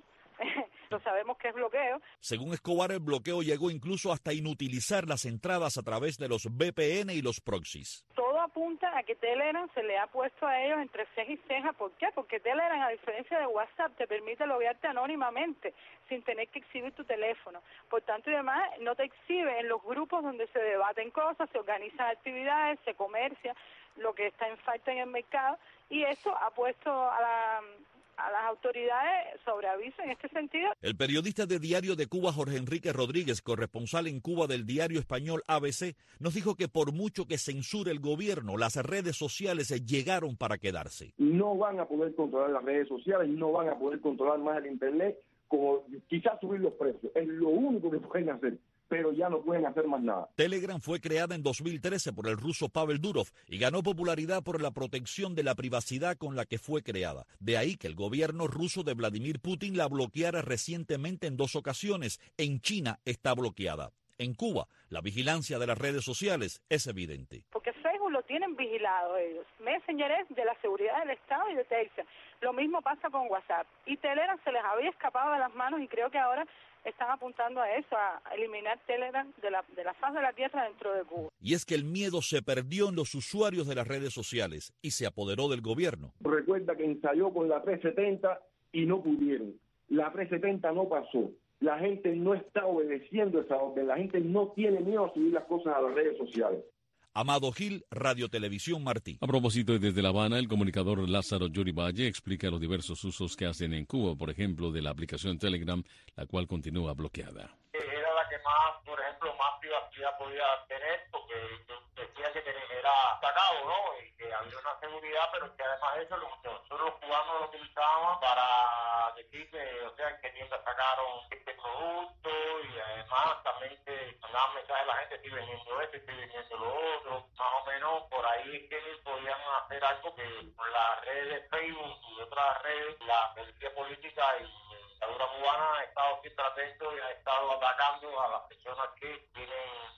lo sabemos que es bloqueo. Según Escobar, el bloqueo llegó incluso hasta inutilizar las entradas a través de los V P N y los proxies. Todo apunta a que Telegram se le ha puesto a ellos entre ceja y ceja. ¿Por qué? Porque Telegram, a diferencia de WhatsApp, te permite loguearte anónimamente, sin tener que exhibir tu teléfono. Por tanto y demás, no te exhibe en los grupos donde se debaten cosas, se organizan actividades, se comercia lo que está en falta en el mercado, y eso ha puesto a la... a las autoridades sobre aviso en este sentido. El periodista de Diario de Cuba, Jorge Enrique Rodríguez, corresponsal en Cuba del diario español A B C, nos dijo que por mucho que censure el gobierno, las redes sociales llegaron para quedarse. No van a poder controlar las redes sociales, no van a poder controlar más el Internet, como quizás subir los precios. Es lo único que pueden hacer, pero ya no pueden hacer más nada. Telegram fue creada en dos mil trece por el ruso Pavel Durov y ganó popularidad por la protección de la privacidad con la que fue creada. De ahí que el gobierno ruso de Vladimir Putin la bloqueara recientemente en dos ocasiones. En China está bloqueada. En Cuba, la vigilancia de las redes sociales es evidente. Porque Facebook lo tienen vigilado ellos. Messenger es de la seguridad del Estado y de Texas. Lo mismo pasa con WhatsApp. Y Telegram se les había escapado de las manos y creo que ahora están apuntando a eso, a eliminar Telegram de la, de la faz de la tierra dentro de Cuba. Y es que el miedo se perdió en los usuarios de las redes sociales y se apoderó del gobierno. Recuerda que ensayó con la trescientos setenta y no pudieron. La trescientos setenta no pasó. La gente no está obedeciendo esa orden. La gente no tiene miedo a subir las cosas a las redes sociales. Amado Gil, Radio Televisión Martí. A propósito, desde La Habana, el comunicador Lázaro Yuri Valle explica los diversos usos que hacen en Cuba, por ejemplo, de la aplicación Telegram, la cual continúa bloqueada. Era la que más, por ejemplo, más privacidad podía tener, porque decía que era sacado, ¿no? Y que había una seguridad, pero que además de eso, nosotros los cubanos lo utilizábamos para decir que, o sea, que tiendas sacaron este producto, y además también que mandaban mensajes a la gente, estoy vendiendo esto, estoy vendiendo lo otro. Más o menos por ahí es que podían hacer algo que con las redes de Facebook y otras redes, la policía política y la dictadura cubana ha estado siempre atento y ha estado atacando a las personas que tienen un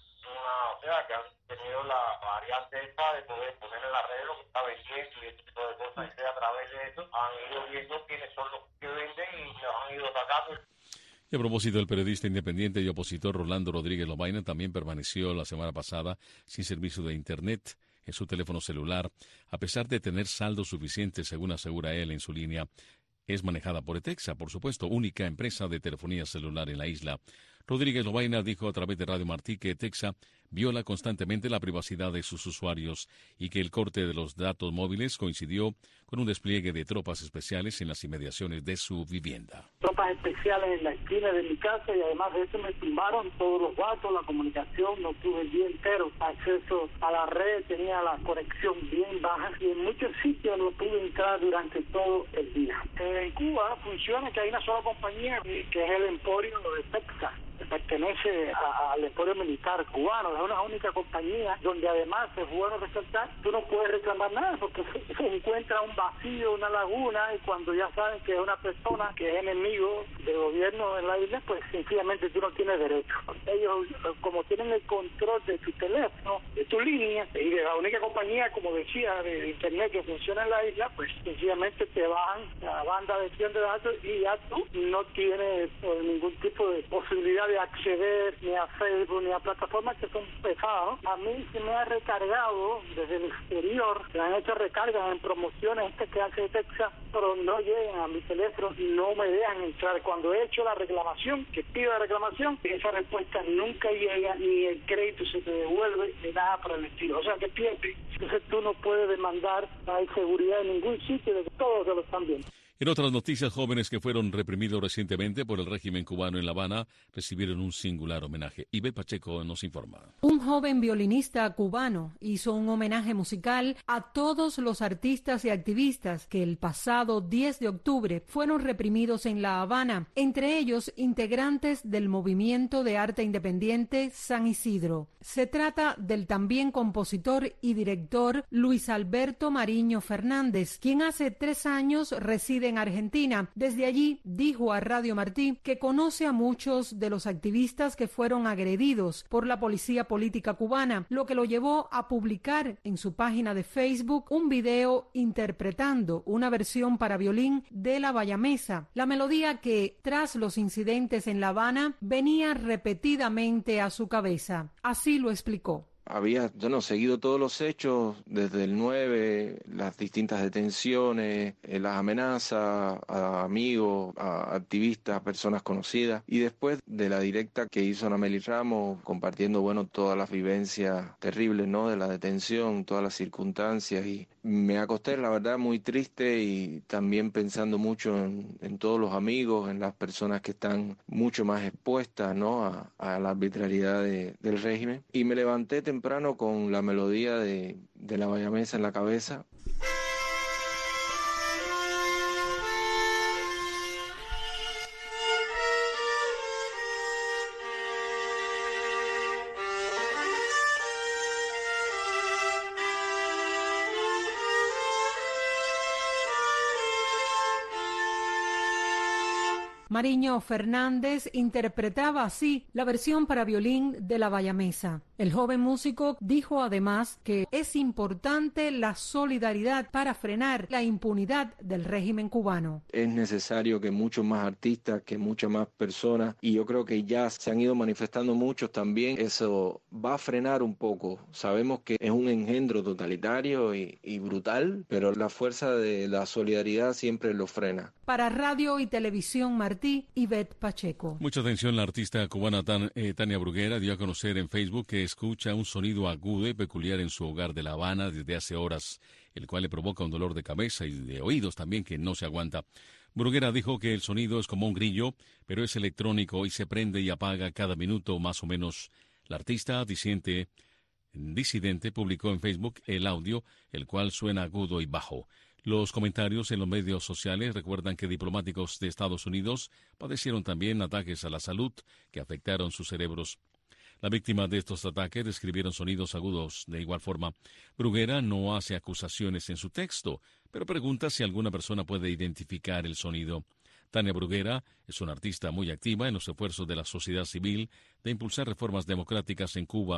o sea, que han tenido la variante esta de poder poner en las redes lo que está vendiendo y ese tipo de cosas, y a través de eso han ido viendo quiénes son los que venden y los han ido atacando. Y a propósito, el periodista independiente y opositor Rolando Rodríguez Lobaina también permaneció la semana pasada sin servicio de Internet en su teléfono celular, a pesar de tener saldo suficiente, según asegura él en su línea. Es manejada por ETEXA, por supuesto, única empresa de telefonía celular en la isla. Rodríguez Lobaina dijo a través de Radio Martí que ETEXA viola constantemente la privacidad de sus usuarios y que el corte de los datos móviles coincidió con un despliegue de tropas especiales en las inmediaciones de su vivienda. Tropas especiales en la esquina de mi casa y además de eso me tumbaron todos los datos, la comunicación, no tuve el día entero acceso a la red, tenía la conexión bien baja y en muchos sitios no pude entrar durante todo el día. En Cuba funciona que hay una sola compañía que es el Emporio de ETEXA, que pertenece a, al Emporio Militar Cubano, es una única compañía donde además es bueno resaltar, tú no puedes reclamar nada porque se, se encuentra un vacío, una laguna, y cuando ya saben que es una persona que es enemigo del gobierno en la isla, pues sencillamente tú no tienes derecho. Ellos, como tienen el control de tu teléfono, de tu línea, y de la única compañía, como decía, de internet que funciona en la isla, pues sencillamente te bajan la banda de gestión de datos y ya tú no tienes pues, ningún tipo de posibilidad de acceder ni a Facebook ni a plataformas que son pesadas. A mí se me ha recargado desde el exterior, se han hecho recargas en promociones este que hace ETEXA, pero no llegan a mi teléfono y no me dejan entrar. Cuando he hecho la reclamación, que pido la reclamación, esa respuesta nunca llega, ni el crédito se te devuelve, ni nada por el estilo. O sea que pierdes. Entonces tú no puedes demandar, no hay seguridad en ningún sitio de todos que lo están viendo. En otras noticias, jóvenes que fueron reprimidos recientemente por el régimen cubano en La Habana recibieron un singular homenaje. Ivette Pacheco nos informa. Un joven violinista cubano hizo un homenaje musical a todos los artistas y activistas que el pasado diez de octubre fueron reprimidos en La Habana, entre ellos integrantes del movimiento de arte independiente San Isidro. Se trata del también compositor y director Luis Alberto Mariño Fernández, quien hace tres años reside en Argentina. Desde allí dijo a Radio Martí que conoce a muchos de los activistas que fueron agredidos por la policía política cubana, lo que lo llevó a publicar en su página de Facebook un video interpretando una versión para violín de La Bayamesa, la melodía que, tras los incidentes en La Habana, venía repetidamente a su cabeza. Así lo explicó. Había, yo no, seguido todos los hechos, desde el nueve, las distintas detenciones, eh, las amenazas a amigos, a activistas, a personas conocidas, y después de la directa que hizo Ana Meli Ramos, compartiendo, bueno, todas las vivencias terribles, ¿no?, de la detención, todas las circunstancias, y me acosté, la verdad, muy triste y también pensando mucho en, en todos los amigos, en las personas que están mucho más expuestas, ¿no?, a, a la arbitrariedad de, del régimen, y me levanté temprano con la melodía de, de La Bayamesa en la cabeza. Mariño Fernández interpretaba así la versión para violín de La Bayamesa. El joven músico dijo además que es importante la solidaridad para frenar la impunidad del régimen cubano. Es necesario que muchos más artistas, que muchas más personas, y yo creo que ya se han ido manifestando muchos también, eso va a frenar un poco. Sabemos que es un engendro totalitario y, y brutal, pero la fuerza de la solidaridad siempre lo frena. Para Radio y Televisión Martí, Ivette Pacheco. Mucha atención, la artista cubana Tan, eh, Tania Bruguera dio a conocer en Facebook que escucha un sonido agudo y peculiar en su hogar de La Habana desde hace horas, el cual le provoca un dolor de cabeza y de oídos también que no se aguanta. Bruguera dijo que el sonido es como un grillo, pero es electrónico y se prende y apaga cada minuto más o menos. La artista disidente, disidente publicó en Facebook el audio, el cual suena agudo y bajo. Los comentarios en los medios sociales recuerdan que diplomáticos de Estados Unidos padecieron también ataques a la salud que afectaron sus cerebros. La víctima de estos ataques describieron sonidos agudos de igual forma. Bruguera no hace acusaciones en su texto, pero pregunta si alguna persona puede identificar el sonido. Tania Bruguera es una artista muy activa en los esfuerzos de la sociedad civil de impulsar reformas democráticas en Cuba.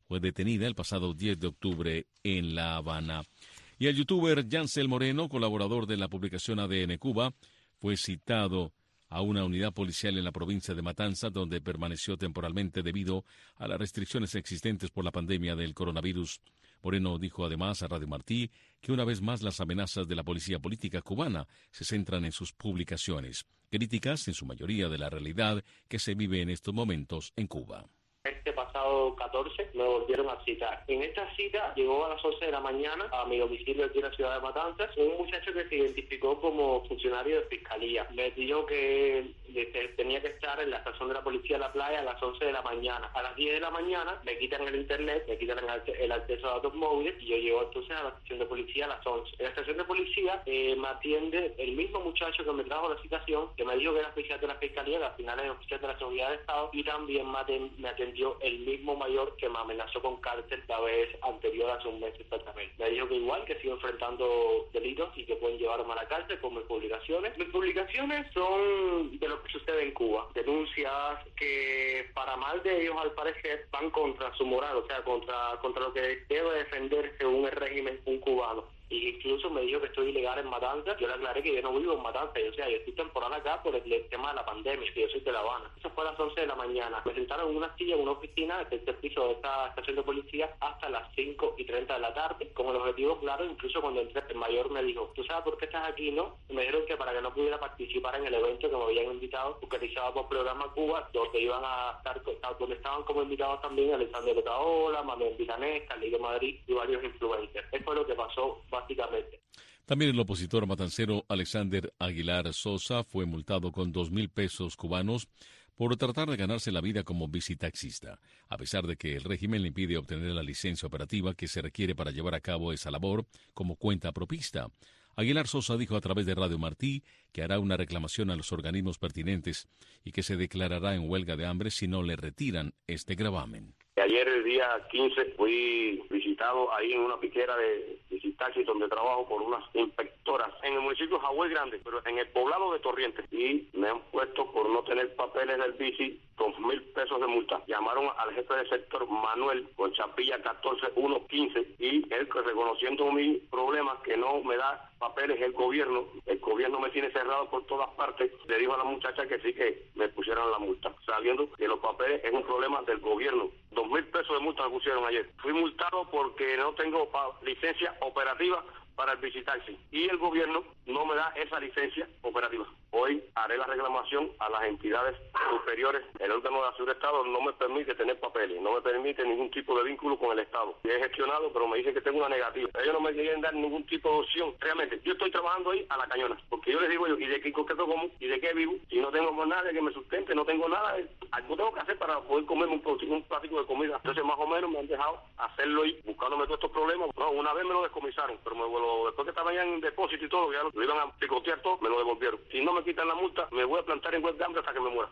fue detenida el pasado diez de octubre en La Habana. Y el youtuber Yancel Moreno, colaborador de la publicación A D N Cuba, fue citado a una unidad policial en la provincia de Matanzas, donde permaneció temporalmente debido a las restricciones existentes por la pandemia del coronavirus. Moreno dijo además a Radio Martí que una vez más las amenazas de la policía política cubana se centran en sus publicaciones, críticas en su mayoría de la realidad que se vive en estos momentos en Cuba. Este pasado catorce me volvieron a citar. En esta cita llegó a las once de la mañana a mi domicilio aquí en la ciudad de Matanzas un muchacho que se identificó como funcionario de fiscalía. Me dijo que tenía que estar en la estación de la policía de la playa a las once de la mañana. A las diez de la mañana me quitan el internet, me quitan el acceso a datos móviles y yo llego entonces a la estación de policía a las once. En la estación de policía eh, me atiende el mismo muchacho que me trajo la citación, que me dijo que era oficial de la fiscalía, que al final era oficial de la seguridad de Estado, y también me atendió el mismo mayor que me amenazó con cárcel la vez anterior, hace un mes exactamente. Me dijo que igual, que sigo enfrentando delitos y que pueden llevarme a la cárcel por mis publicaciones. Mis publicaciones son de lo que sucede en Cuba, denuncias que para mal de ellos al parecer van contra su moral, o sea, contra, contra lo que debe defender según el régimen un cubano. Y incluso me dijo que estoy ilegal en Matanzas. Yo le aclaré que yo no vivo en Matanzas, o sea, yo estoy temporal acá por el, el tema de la pandemia, que yo soy de La Habana. Eso fue a las once de la mañana. Me sentaron en una silla en una oficina del tercer piso de esta estación de policía hasta las cinco y treinta de la tarde, con el objetivo claro. Incluso cuando entré, el mayor me dijo, ¿tú sabes por qué estás aquí, no? Y me dijeron que para que no pudiera participar en el evento que me habían invitado, organizado por Programa Cuba, donde iban a estar, donde estaban como invitados también Alexander Otaola, Manuel Villanes, Carlillo Madrid y varios influencers. Eso fue lo que pasó básicamente. También el opositor matancero Alexander Aguilar Sosa fue multado con dos mil pesos cubanos por tratar de ganarse la vida como bicitaxista, a pesar de que el régimen le impide obtener la licencia operativa que se requiere para llevar a cabo esa labor como cuenta propista. Aguilar Sosa dijo a través de Radio Martí que hará una reclamación a los organismos pertinentes y que se declarará en huelga de hambre si no le retiran este gravamen. Ayer, el día quince, fui visitado ahí en una piquera de visitaxi donde trabajo por unas inspectoras en el municipio de Jagüey Grande, pero en el poblado de Torrientes. Y me han puesto por no tener papeles del bici dos mil pesos de multa. Llamaron al jefe del sector, Manuel, con chapilla catorce uno quince, y él, reconociendo mis problemas, que no me da papeles el gobierno, el gobierno me tiene cerrado por todas partes, le dijo a la muchacha que sí, que me pusieran la multa, sabiendo que los papeles es un problema del gobierno. Dos mil pesos de multa me pusieron ayer. Fui multado porque no tengo licencia operativa para el bicitaxi y el gobierno no me da esa licencia operativa. Hoy haré la reclamación a las entidades superiores. El órgano de la seguridad del Estado no me permite tener papeles, no me permite ningún tipo de vínculo con el Estado. He gestionado, pero me dicen que tengo una negativa. Ellos no me quieren dar ningún tipo de opción. Realmente, yo estoy trabajando ahí a la cañona, porque yo les digo yo, ¿y de qué concreto como? ¿Y de qué vivo? Si no tengo más nada que me sustente, no tengo nada, algo tengo que hacer para poder comerme un, un platico de comida. Entonces, más o menos me han dejado hacerlo ahí, buscándome todos estos problemas. No, una vez me lo descomisaron, pero me lo, después que estaba ya en depósito y todo, ya lo, lo iban a picotear todo, me lo devolvieron. Si no me quitan la multa, me voy a plantar en huelga de hambre hasta que me muera.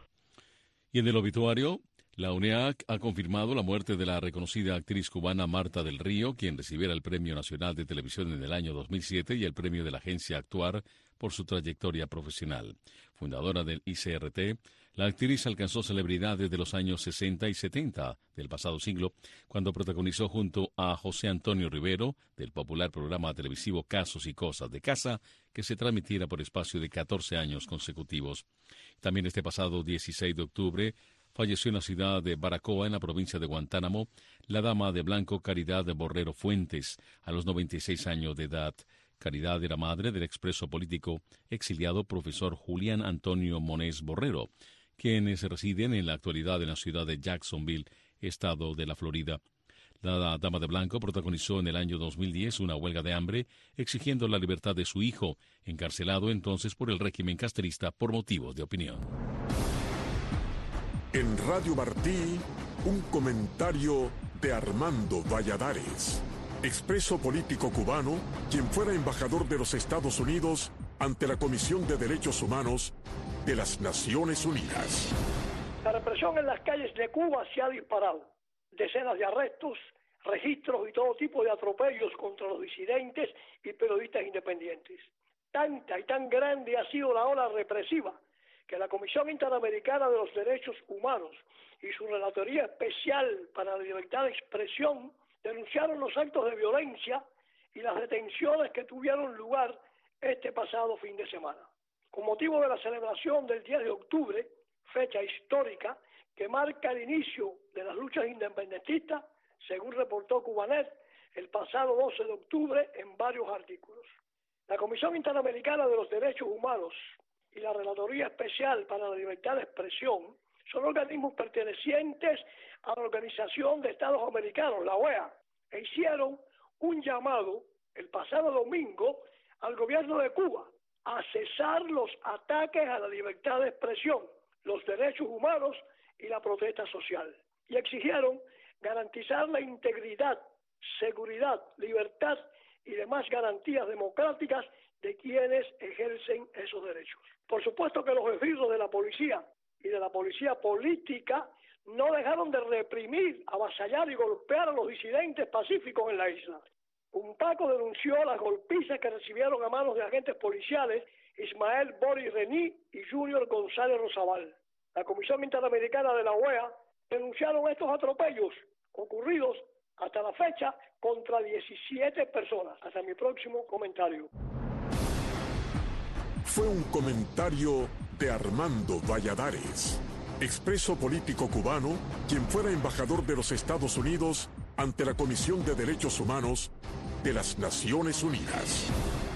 Y en el obituario, la U N E A C ha confirmado la muerte de la reconocida actriz cubana Marta del Río, quien recibiera el Premio Nacional de Televisión en el año dos mil siete y el premio de la agencia Actuar por su trayectoria profesional. Fundadora del I C R T, la actriz alcanzó celebridad desde los años sesenta y setenta del pasado siglo, cuando protagonizó junto a José Antonio Rivero del popular programa televisivo Casos y Cosas de Casa, que se transmitiera por espacio de catorce años consecutivos. También este pasado dieciséis de octubre falleció en la ciudad de Baracoa, en la provincia de Guantánamo, la dama de blanco Caridad Borrero Fuentes, a los noventa y seis años de edad. Caridad era madre del expreso político exiliado profesor Julián Antonio Monés Borrero, quienes residen en la actualidad en la ciudad de Jacksonville, estado de la Florida. La dama de blanco protagonizó en el año dos mil diez una huelga de hambre exigiendo la libertad de su hijo, encarcelado entonces por el régimen castrista por motivos de opinión. En Radio Martí, un comentario de Armando Valladares, expreso político cubano, quien fuera embajador de los Estados Unidos ante la Comisión de Derechos Humanos de las Naciones Unidas. La represión en las calles de Cuba se ha disparado. Decenas de arrestos, registros y todo tipo de atropellos contra los disidentes y periodistas independientes. Tanta y tan grande ha sido la ola represiva que la Comisión Interamericana de los Derechos Humanos y su Relatoría Especial para la Libertad de Expresión denunciaron los actos de violencia y las detenciones que tuvieron lugar este pasado fin de semana. Con motivo de la celebración del diez de octubre, fecha histórica que marca el inicio de las luchas independentistas, según reportó Cubanet el pasado doce de octubre en varios artículos. La Comisión Interamericana de los Derechos Humanos y la Relatoría Especial para la Libertad de Expresión son organismos pertenecientes a la Organización de Estados Americanos, la O E A, e hicieron un llamado el pasado domingo al gobierno de Cuba a cesar los ataques a la libertad de expresión, los derechos humanos y la protesta social, y exigieron garantizar la integridad, seguridad, libertad y demás garantías democráticas de quienes ejercen esos derechos. Por supuesto que los jefazos de la policía y de la policía política no dejaron de reprimir, avasallar y golpear a los disidentes pacíficos en la isla. UNPACO denunció las golpizas que recibieron a manos de agentes policiales Ismael Boris Rení y Junior González Rosabal. La Comisión Interamericana de la O E A denunciaron estos atropellos ocurridos hasta la fecha contra diecisiete personas. Hasta mi próximo comentario. Fue un comentario de Armando Valladares, expreso político cubano, quien fuera embajador de los Estados Unidos ante la Comisión de Derechos Humanos de las Naciones Unidas.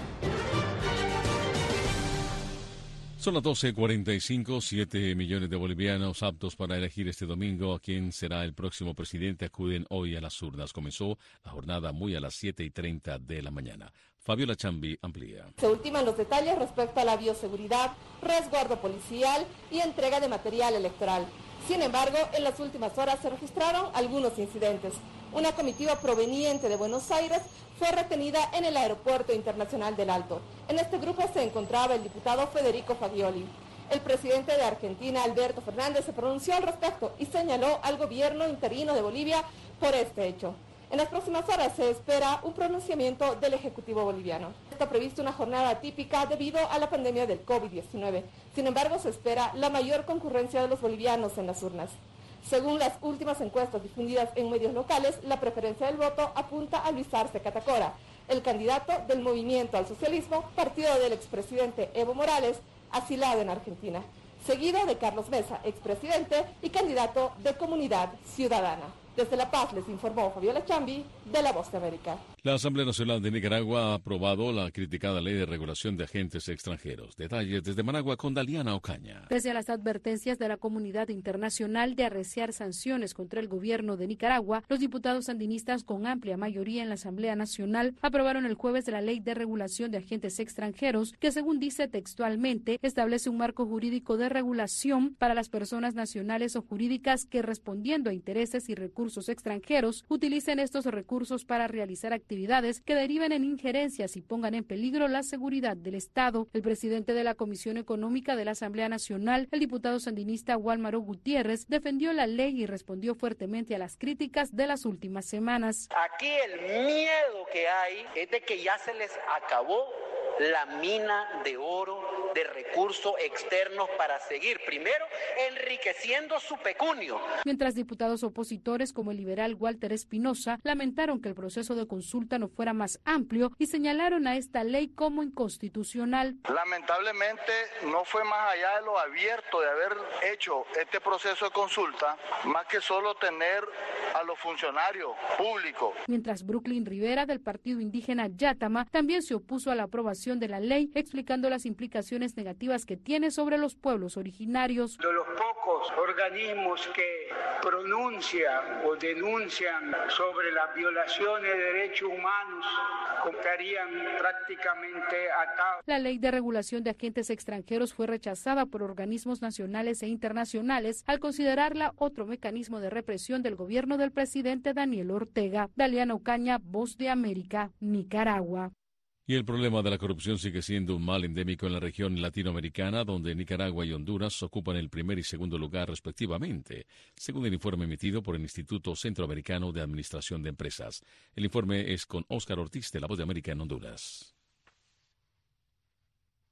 Son las doce cuarenta y cinco, siete millones de bolivianos aptos para elegir este domingo a quién será el próximo presidente acuden hoy a las urnas. Comenzó la jornada muy a las siete y treinta de la mañana. Fabiola Chambi amplía. Se ultiman los detalles respecto a la bioseguridad, resguardo policial y entrega de material electoral. Sin embargo, en las últimas horas se registraron algunos incidentes. Una comitiva proveniente de Buenos Aires fue retenida en el Aeropuerto Internacional del Alto. En este grupo se encontraba el diputado Federico Fagioli. El presidente de Argentina, Alberto Fernández, se pronunció al respecto y señaló al gobierno interino de Bolivia por este hecho. En las próximas horas se espera un pronunciamiento del Ejecutivo boliviano. Está prevista una jornada típica debido a la pandemia del COVID diecinueve. Sin embargo, se espera la mayor concurrencia de los bolivianos en las urnas. Según las últimas encuestas difundidas en medios locales, la preferencia del voto apunta a Luis Arce Catacora, el candidato del Movimiento al Socialismo, partido del expresidente Evo Morales, asilado en Argentina, seguido de Carlos Mesa, expresidente y candidato de Comunidad Ciudadana. Desde La Paz les informó Fabiola Chambi, de La Voz de América. La Asamblea Nacional de Nicaragua ha aprobado la criticada ley de regulación de agentes extranjeros. Detalles desde Managua con Daliana Ocaña. Pese a las advertencias de la comunidad internacional de arreciar sanciones contra el gobierno de Nicaragua, los diputados sandinistas con amplia mayoría en la Asamblea Nacional aprobaron el jueves la ley de regulación de agentes extranjeros que, según dice textualmente, establece un marco jurídico de regulación para las personas nacionales o jurídicas que, respondiendo a intereses y recursos extranjeros, utilicen estos recursos para realizar actividades que deriven en injerencias y pongan en peligro la seguridad del Estado. El presidente de la Comisión Económica de la Asamblea Nacional, el diputado sandinista Wálmaro Gutiérrez, defendió la ley y respondió fuertemente a las críticas de las últimas semanas. Aquí el miedo que hay es de que ya se les acabó la mina de oro, de recursos externos para seguir, primero, enriqueciendo su pecunio. Mientras diputados opositores como el liberal Walter Espinosa lamentaron que el proceso de consulta no fuera más amplio y señalaron a esta ley como inconstitucional. Lamentablemente no fue más allá de lo abierto de haber hecho este proceso de consulta, más que solo tener a los funcionarios públicos. Mientras Brooklyn Rivera del partido indígena Yátama también se opuso a la aprobación de la ley, explicando las implicaciones negativas que tiene sobre los pueblos originarios. De los pocos organismos que pronuncian o denuncian sobre las violaciones de derechos humanos, estarían prácticamente atados. La ley de regulación de agentes extranjeros fue rechazada por organismos nacionales e internacionales al considerarla otro mecanismo de represión del gobierno del presidente Daniel Ortega. Daliana Ocaña, Voz de América, Nicaragua. Y el problema de la corrupción sigue siendo un mal endémico en la región latinoamericana, donde Nicaragua y Honduras ocupan el primer y segundo lugar respectivamente, según el informe emitido por el Instituto Centroamericano de Administración de Empresas. El informe es con Óscar Ortiz de La Voz de América en Honduras.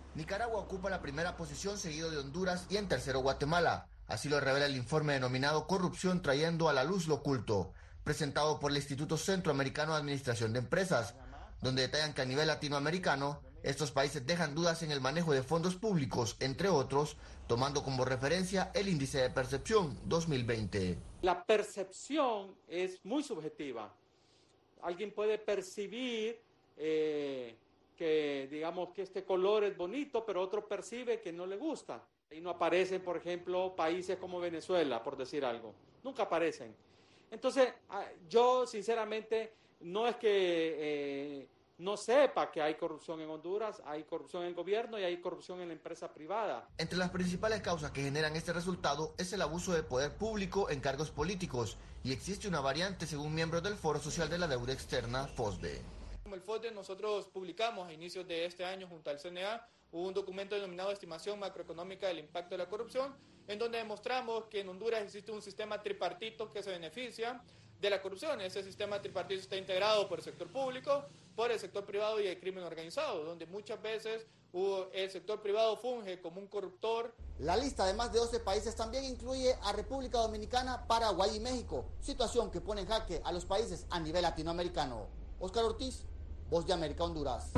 Nicaragua ocupa la primera posición seguido de Honduras y en tercero Guatemala. Así lo revela el informe denominado Corrupción trayendo a la luz lo oculto, presentado por el Instituto Centroamericano de Administración de Empresas, donde detallan que a nivel latinoamericano estos países dejan dudas en el manejo de fondos públicos, entre otros, tomando como referencia el índice de percepción dos mil veinte. La percepción es muy subjetiva. Alguien puede percibir eh, que, digamos, que este color es bonito, pero otro percibe que no le gusta. Y no aparecen, por ejemplo, países como Venezuela, por decir algo. Nunca aparecen. Entonces, yo sinceramente no es que eh, no sepa que hay corrupción en Honduras, hay corrupción en el gobierno y hay corrupción en la empresa privada. Entre las principales causas que generan este resultado es el abuso de poder público en cargos políticos y existe una variante según miembros del Foro Social de la Deuda Externa, FOSDE. Como el FOSDE, nosotros publicamos a inicios de este año junto al C N A un documento denominado Estimación Macroeconómica del Impacto de la Corrupción, en donde demostramos que en Honduras existe un sistema tripartito que se beneficia de la corrupción. Ese sistema tripartito está integrado por el sector público, por el sector privado y el crimen organizado, donde muchas veces el sector privado funge como un corruptor. La lista de más de doce países también incluye a República Dominicana, Paraguay y México, situación que pone en jaque a los países a nivel latinoamericano. Óscar Ortiz, Voz de América, Honduras.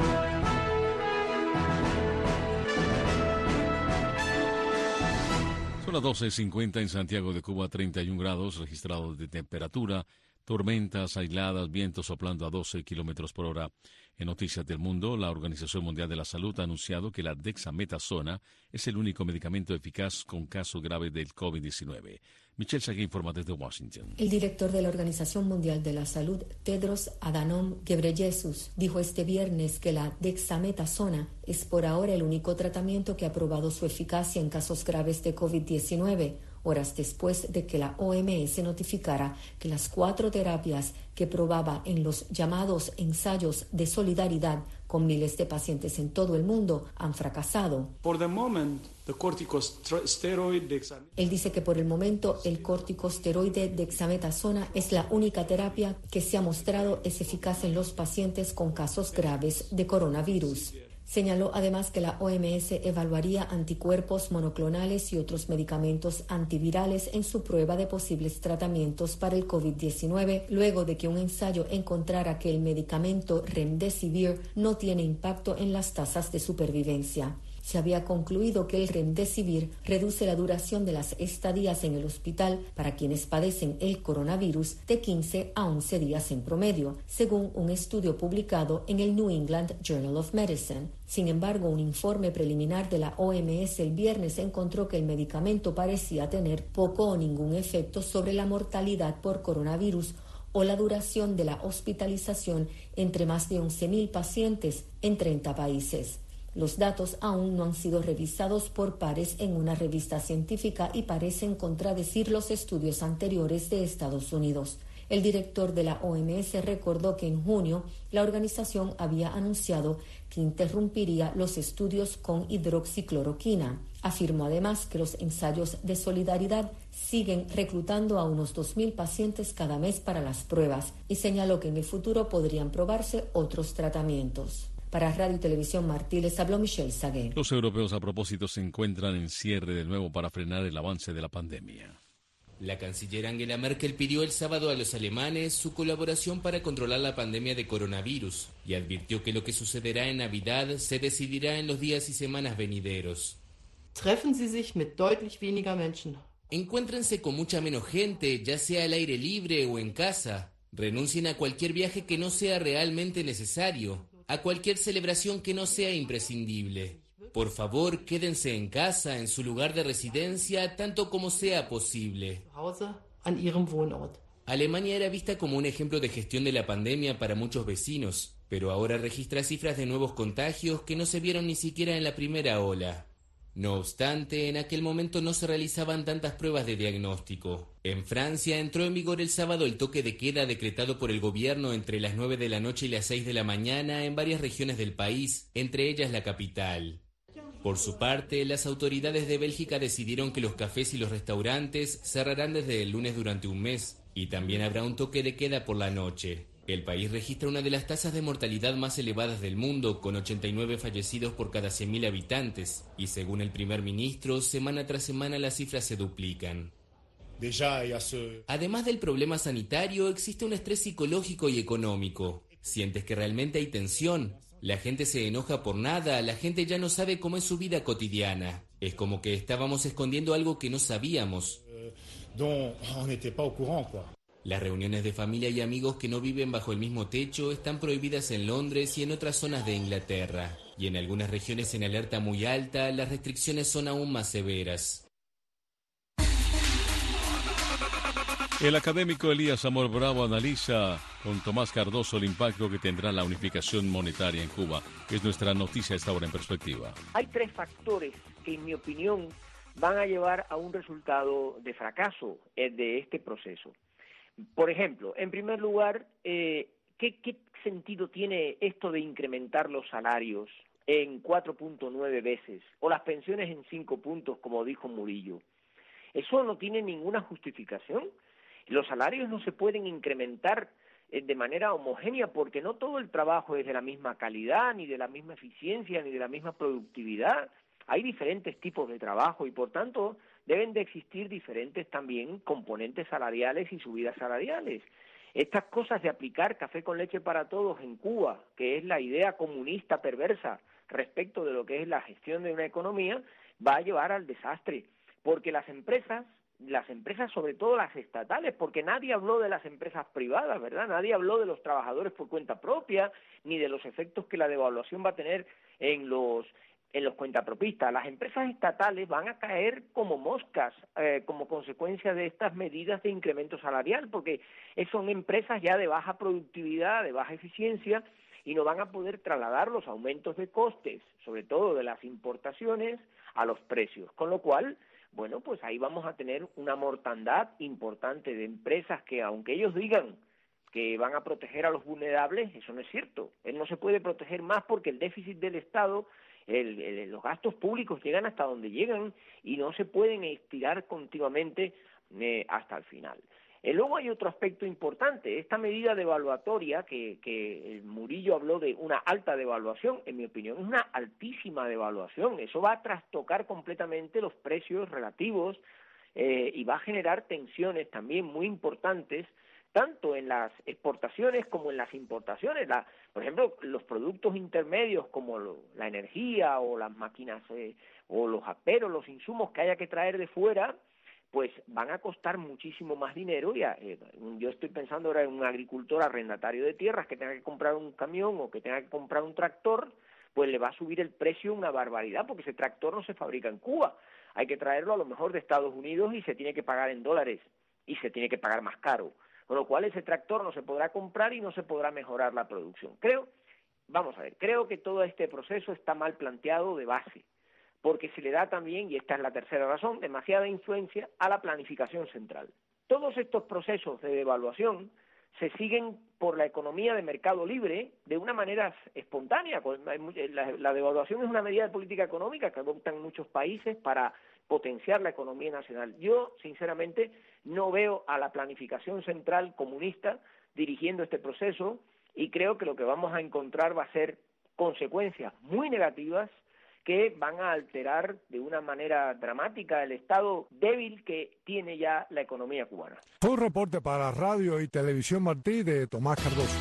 Son las doce cincuenta en Santiago de Cuba, treinta y un grados registrados de temperatura, tormentas aisladas, vientos soplando a doce kilómetros por hora. En Noticias del Mundo, la Organización Mundial de la Salud ha anunciado que la dexametasona es el único medicamento eficaz con casos graves del COVID diecinueve. Michelle Sagué informa desde Washington. El director de la Organización Mundial de la Salud, Tedros Adhanom Ghebreyesus, dijo este viernes que la dexametasona es por ahora el único tratamiento que ha probado su eficacia en casos graves de COVID diecinueve, horas después de que la O M S notificara que las cuatro terapias que probaba en los llamados ensayos de solidaridad con miles de pacientes en todo el mundo han fracasado. For the moment, the corticosteroid dexametasona. Él dice que por el momento el corticosteroide dexametasona es la única terapia que se ha mostrado es eficaz en los pacientes con casos graves de coronavirus. Señaló además que la O M S evaluaría anticuerpos monoclonales y otros medicamentos antivirales en su prueba de posibles tratamientos para el COVID diecinueve, luego de que un ensayo encontrara que el medicamento Remdesivir no tiene impacto en las tasas de supervivencia. Se había concluido que el Remdesivir reduce la duración de las estadías en el hospital para quienes padecen el coronavirus de quince a once días en promedio, según un estudio publicado en el New England Journal of Medicine. Sin embargo, un informe preliminar de la O M S el viernes encontró que el medicamento parecía tener poco o ningún efecto sobre la mortalidad por coronavirus o la duración de la hospitalización entre más de once mil pacientes en treinta países. Los datos aún no han sido revisados por pares en una revista científica y parecen contradecir los estudios anteriores de Estados Unidos. El director de la O M S recordó que en junio la organización había anunciado que interrumpiría los estudios con hidroxicloroquina. Afirmó además que los ensayos de solidaridad siguen reclutando a unos dos mil pacientes cada mes para las pruebas y señaló que en el futuro podrían probarse otros tratamientos. Para Radio y Televisión Martí les habló Michelle Sagué. Los europeos a propósito se encuentran en cierre de nuevo para frenar el avance de la pandemia. La canciller Angela Merkel pidió el sábado a los alemanes su colaboración para controlar la pandemia de coronavirus y advirtió que lo que sucederá en Navidad se decidirá en los días y semanas venideros. Treffen Sie sich mit deutlich weniger Menschen. Encuéntrense con mucha menos gente, ya sea al aire libre o en casa. Renuncien a cualquier viaje que no sea realmente necesario, a cualquier celebración que no sea imprescindible. Por favor, quédense en casa, en su lugar de residencia, tanto como sea posible. An Ihrem Wohnort. Alemania era vista como un ejemplo de gestión de la pandemia para muchos vecinos, pero ahora registra cifras de nuevos contagios que no se vieron ni siquiera en la primera ola. No obstante, en aquel momento no se realizaban tantas pruebas de diagnóstico. En Francia entró en vigor el sábado el toque de queda decretado por el gobierno entre las nueve de la noche y las seis de la mañana en varias regiones del país, entre ellas la capital. Por su parte, las autoridades de Bélgica decidieron que los cafés y los restaurantes cerrarán desde el lunes durante un mes, y también habrá un toque de queda por la noche. El país registra una de las tasas de mortalidad más elevadas del mundo, con ochenta y nueve fallecidos por cada cien mil habitantes, y según el primer ministro, semana tras semana las cifras se duplican. Además del problema sanitario, existe un estrés psicológico y económico. Sientes que realmente hay tensión. La gente se enoja por nada, la gente ya no sabe cómo es su vida cotidiana. Es como que estábamos escondiendo algo que no sabíamos. Las reuniones de familia y amigos que no viven bajo el mismo techo están prohibidas en Londres y en otras zonas de Inglaterra. Y en algunas regiones en alerta muy alta, las restricciones son aún más severas. El académico Elías Amor Bravo analiza con Tomás Cardoso el impacto que tendrá la unificación monetaria en Cuba. Es nuestra noticia a esta hora en perspectiva. Hay tres factores que, en mi opinión, van a llevar a un resultado de fracaso de este proceso. Por ejemplo, en primer lugar, eh, ¿qué, ¿qué sentido tiene esto de incrementar los salarios en cuatro punto nueve veces o las pensiones en cinco puntos, como dijo Murillo? Eso no tiene ninguna justificación. Los salarios no se pueden incrementar eh, de manera homogénea porque no todo el trabajo es de la misma calidad, ni de la misma eficiencia, ni de la misma productividad. Hay diferentes tipos de trabajo y, por tanto, deben de existir diferentes también componentes salariales y subidas salariales. Estas cosas de aplicar café con leche para todos en Cuba, que es la idea comunista perversa respecto de lo que es la gestión de una economía, va a llevar al desastre, porque las empresas, las empresas sobre todo las estatales, porque nadie habló de las empresas privadas, ¿verdad? Nadie habló de los trabajadores por cuenta propia, ni de los efectos que la devaluación va a tener en los en los cuentapropistas. Las empresas estatales van a caer como moscas eh, como consecuencia de estas medidas de incremento salarial, porque son empresas ya de baja productividad, de baja eficiencia, y no van a poder trasladar los aumentos de costes, sobre todo de las importaciones, a los precios. Con lo cual, bueno, pues ahí vamos a tener una mortandad importante de empresas que, aunque ellos digan que van a proteger a los vulnerables, eso no es cierto. Él no se puede proteger más porque el déficit del Estado, el, el, los gastos públicos llegan hasta donde llegan y no se pueden estirar continuamente eh, hasta el final. Eh, luego hay otro aspecto importante, esta medida devaluatoria que, que Murillo habló de una alta devaluación, en mi opinión es una altísima devaluación, eso va a trastocar completamente los precios relativos eh, y va a generar tensiones también muy importantes, tanto en las exportaciones como en las importaciones. La, por ejemplo, los productos intermedios como lo, la energía o las máquinas eh, o los aperos, los insumos que haya que traer de fuera, pues van a costar muchísimo más dinero. Y eh, yo estoy pensando ahora en un agricultor arrendatario de tierras que tenga que comprar un camión o que tenga que comprar un tractor, pues le va a subir el precio una barbaridad, porque ese tractor no se fabrica en Cuba. Hay que traerlo a lo mejor de Estados Unidos y se tiene que pagar en dólares y se tiene que pagar más caro. Con lo cual ese tractor no se podrá comprar y no se podrá mejorar la producción. Creo, vamos a ver, creo que todo este proceso está mal planteado de base, porque se le da también, y esta es la tercera razón, demasiada influencia a la planificación central. Todos estos procesos de devaluación se siguen por la economía de mercado libre de una manera espontánea. La, la devaluación es una medida de política económica que adoptan muchos países para potenciar la economía nacional. Yo, sinceramente, no veo a la planificación central comunista dirigiendo este proceso y creo que lo que vamos a encontrar va a ser consecuencias muy negativas que van a alterar de una manera dramática el estado débil que tiene ya la economía cubana. Fue un reporte para Radio y Televisión Martí de Tomás Cardoso.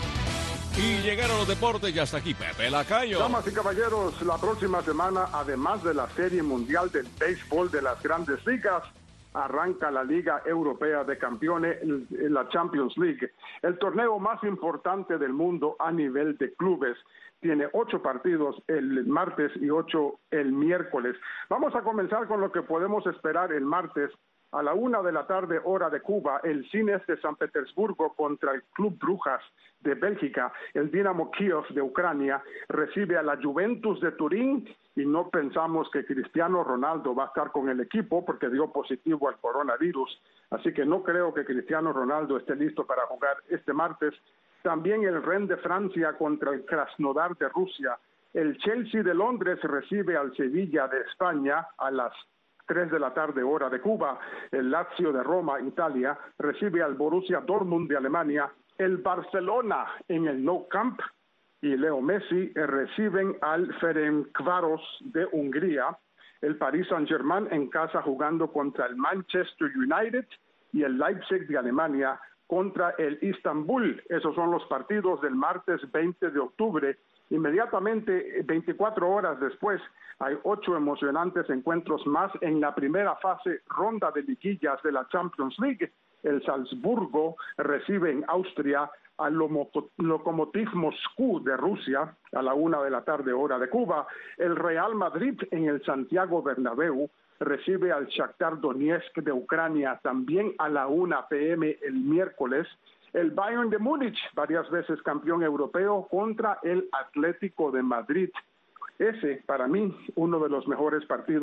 Y llegaron los deportes y hasta aquí Pepe Lacayo. Damas y caballeros, la próxima semana, además de la Serie Mundial del Béisbol de las Grandes Ligas, arranca la Liga Europea de Campeones, la Champions League, el torneo más importante del mundo a nivel de clubes. Tiene ocho partidos el martes y ocho el miércoles. Vamos a comenzar con lo que podemos esperar el martes. A la una de la tarde, hora de Cuba, el Cines de San Petersburgo contra el Club Brujas de Bélgica. El Dinamo Kiev de Ucrania recibe a la Juventus de Turín y no pensamos que Cristiano Ronaldo va a estar con el equipo porque dio positivo al coronavirus. Así que no creo que Cristiano Ronaldo esté listo para jugar este martes. También el Rennes de Francia contra el Krasnodar de Rusia. El Chelsea de Londres recibe al Sevilla de España a las tres de la tarde, hora de Cuba. El Lazio de Roma, Italia, recibe al Borussia Dortmund de Alemania El Barcelona en el Nou Camp y Leo Messi reciben al Ferencváros de Hungría. El Paris Saint-Germain en casa jugando contra el Manchester United y el Leipzig de Alemania contra el Istanbul. Esos son los partidos del martes veinte de octubre. Inmediatamente, veinticuatro horas después, hay ocho emocionantes encuentros más en la primera fase ronda de liguillas de la Champions League. El Salzburgo recibe en Austria al Lokomotiv Moscú de Rusia a la una de la tarde hora de Cuba. El Real Madrid en el Santiago Bernabéu recibe al Shakhtar Donetsk de Ucrania también a la una p m el miércoles. El Bayern de Múnich, varias veces campeón europeo, contra el Atlético de Madrid. Ese, para mí, uno de los mejores partidos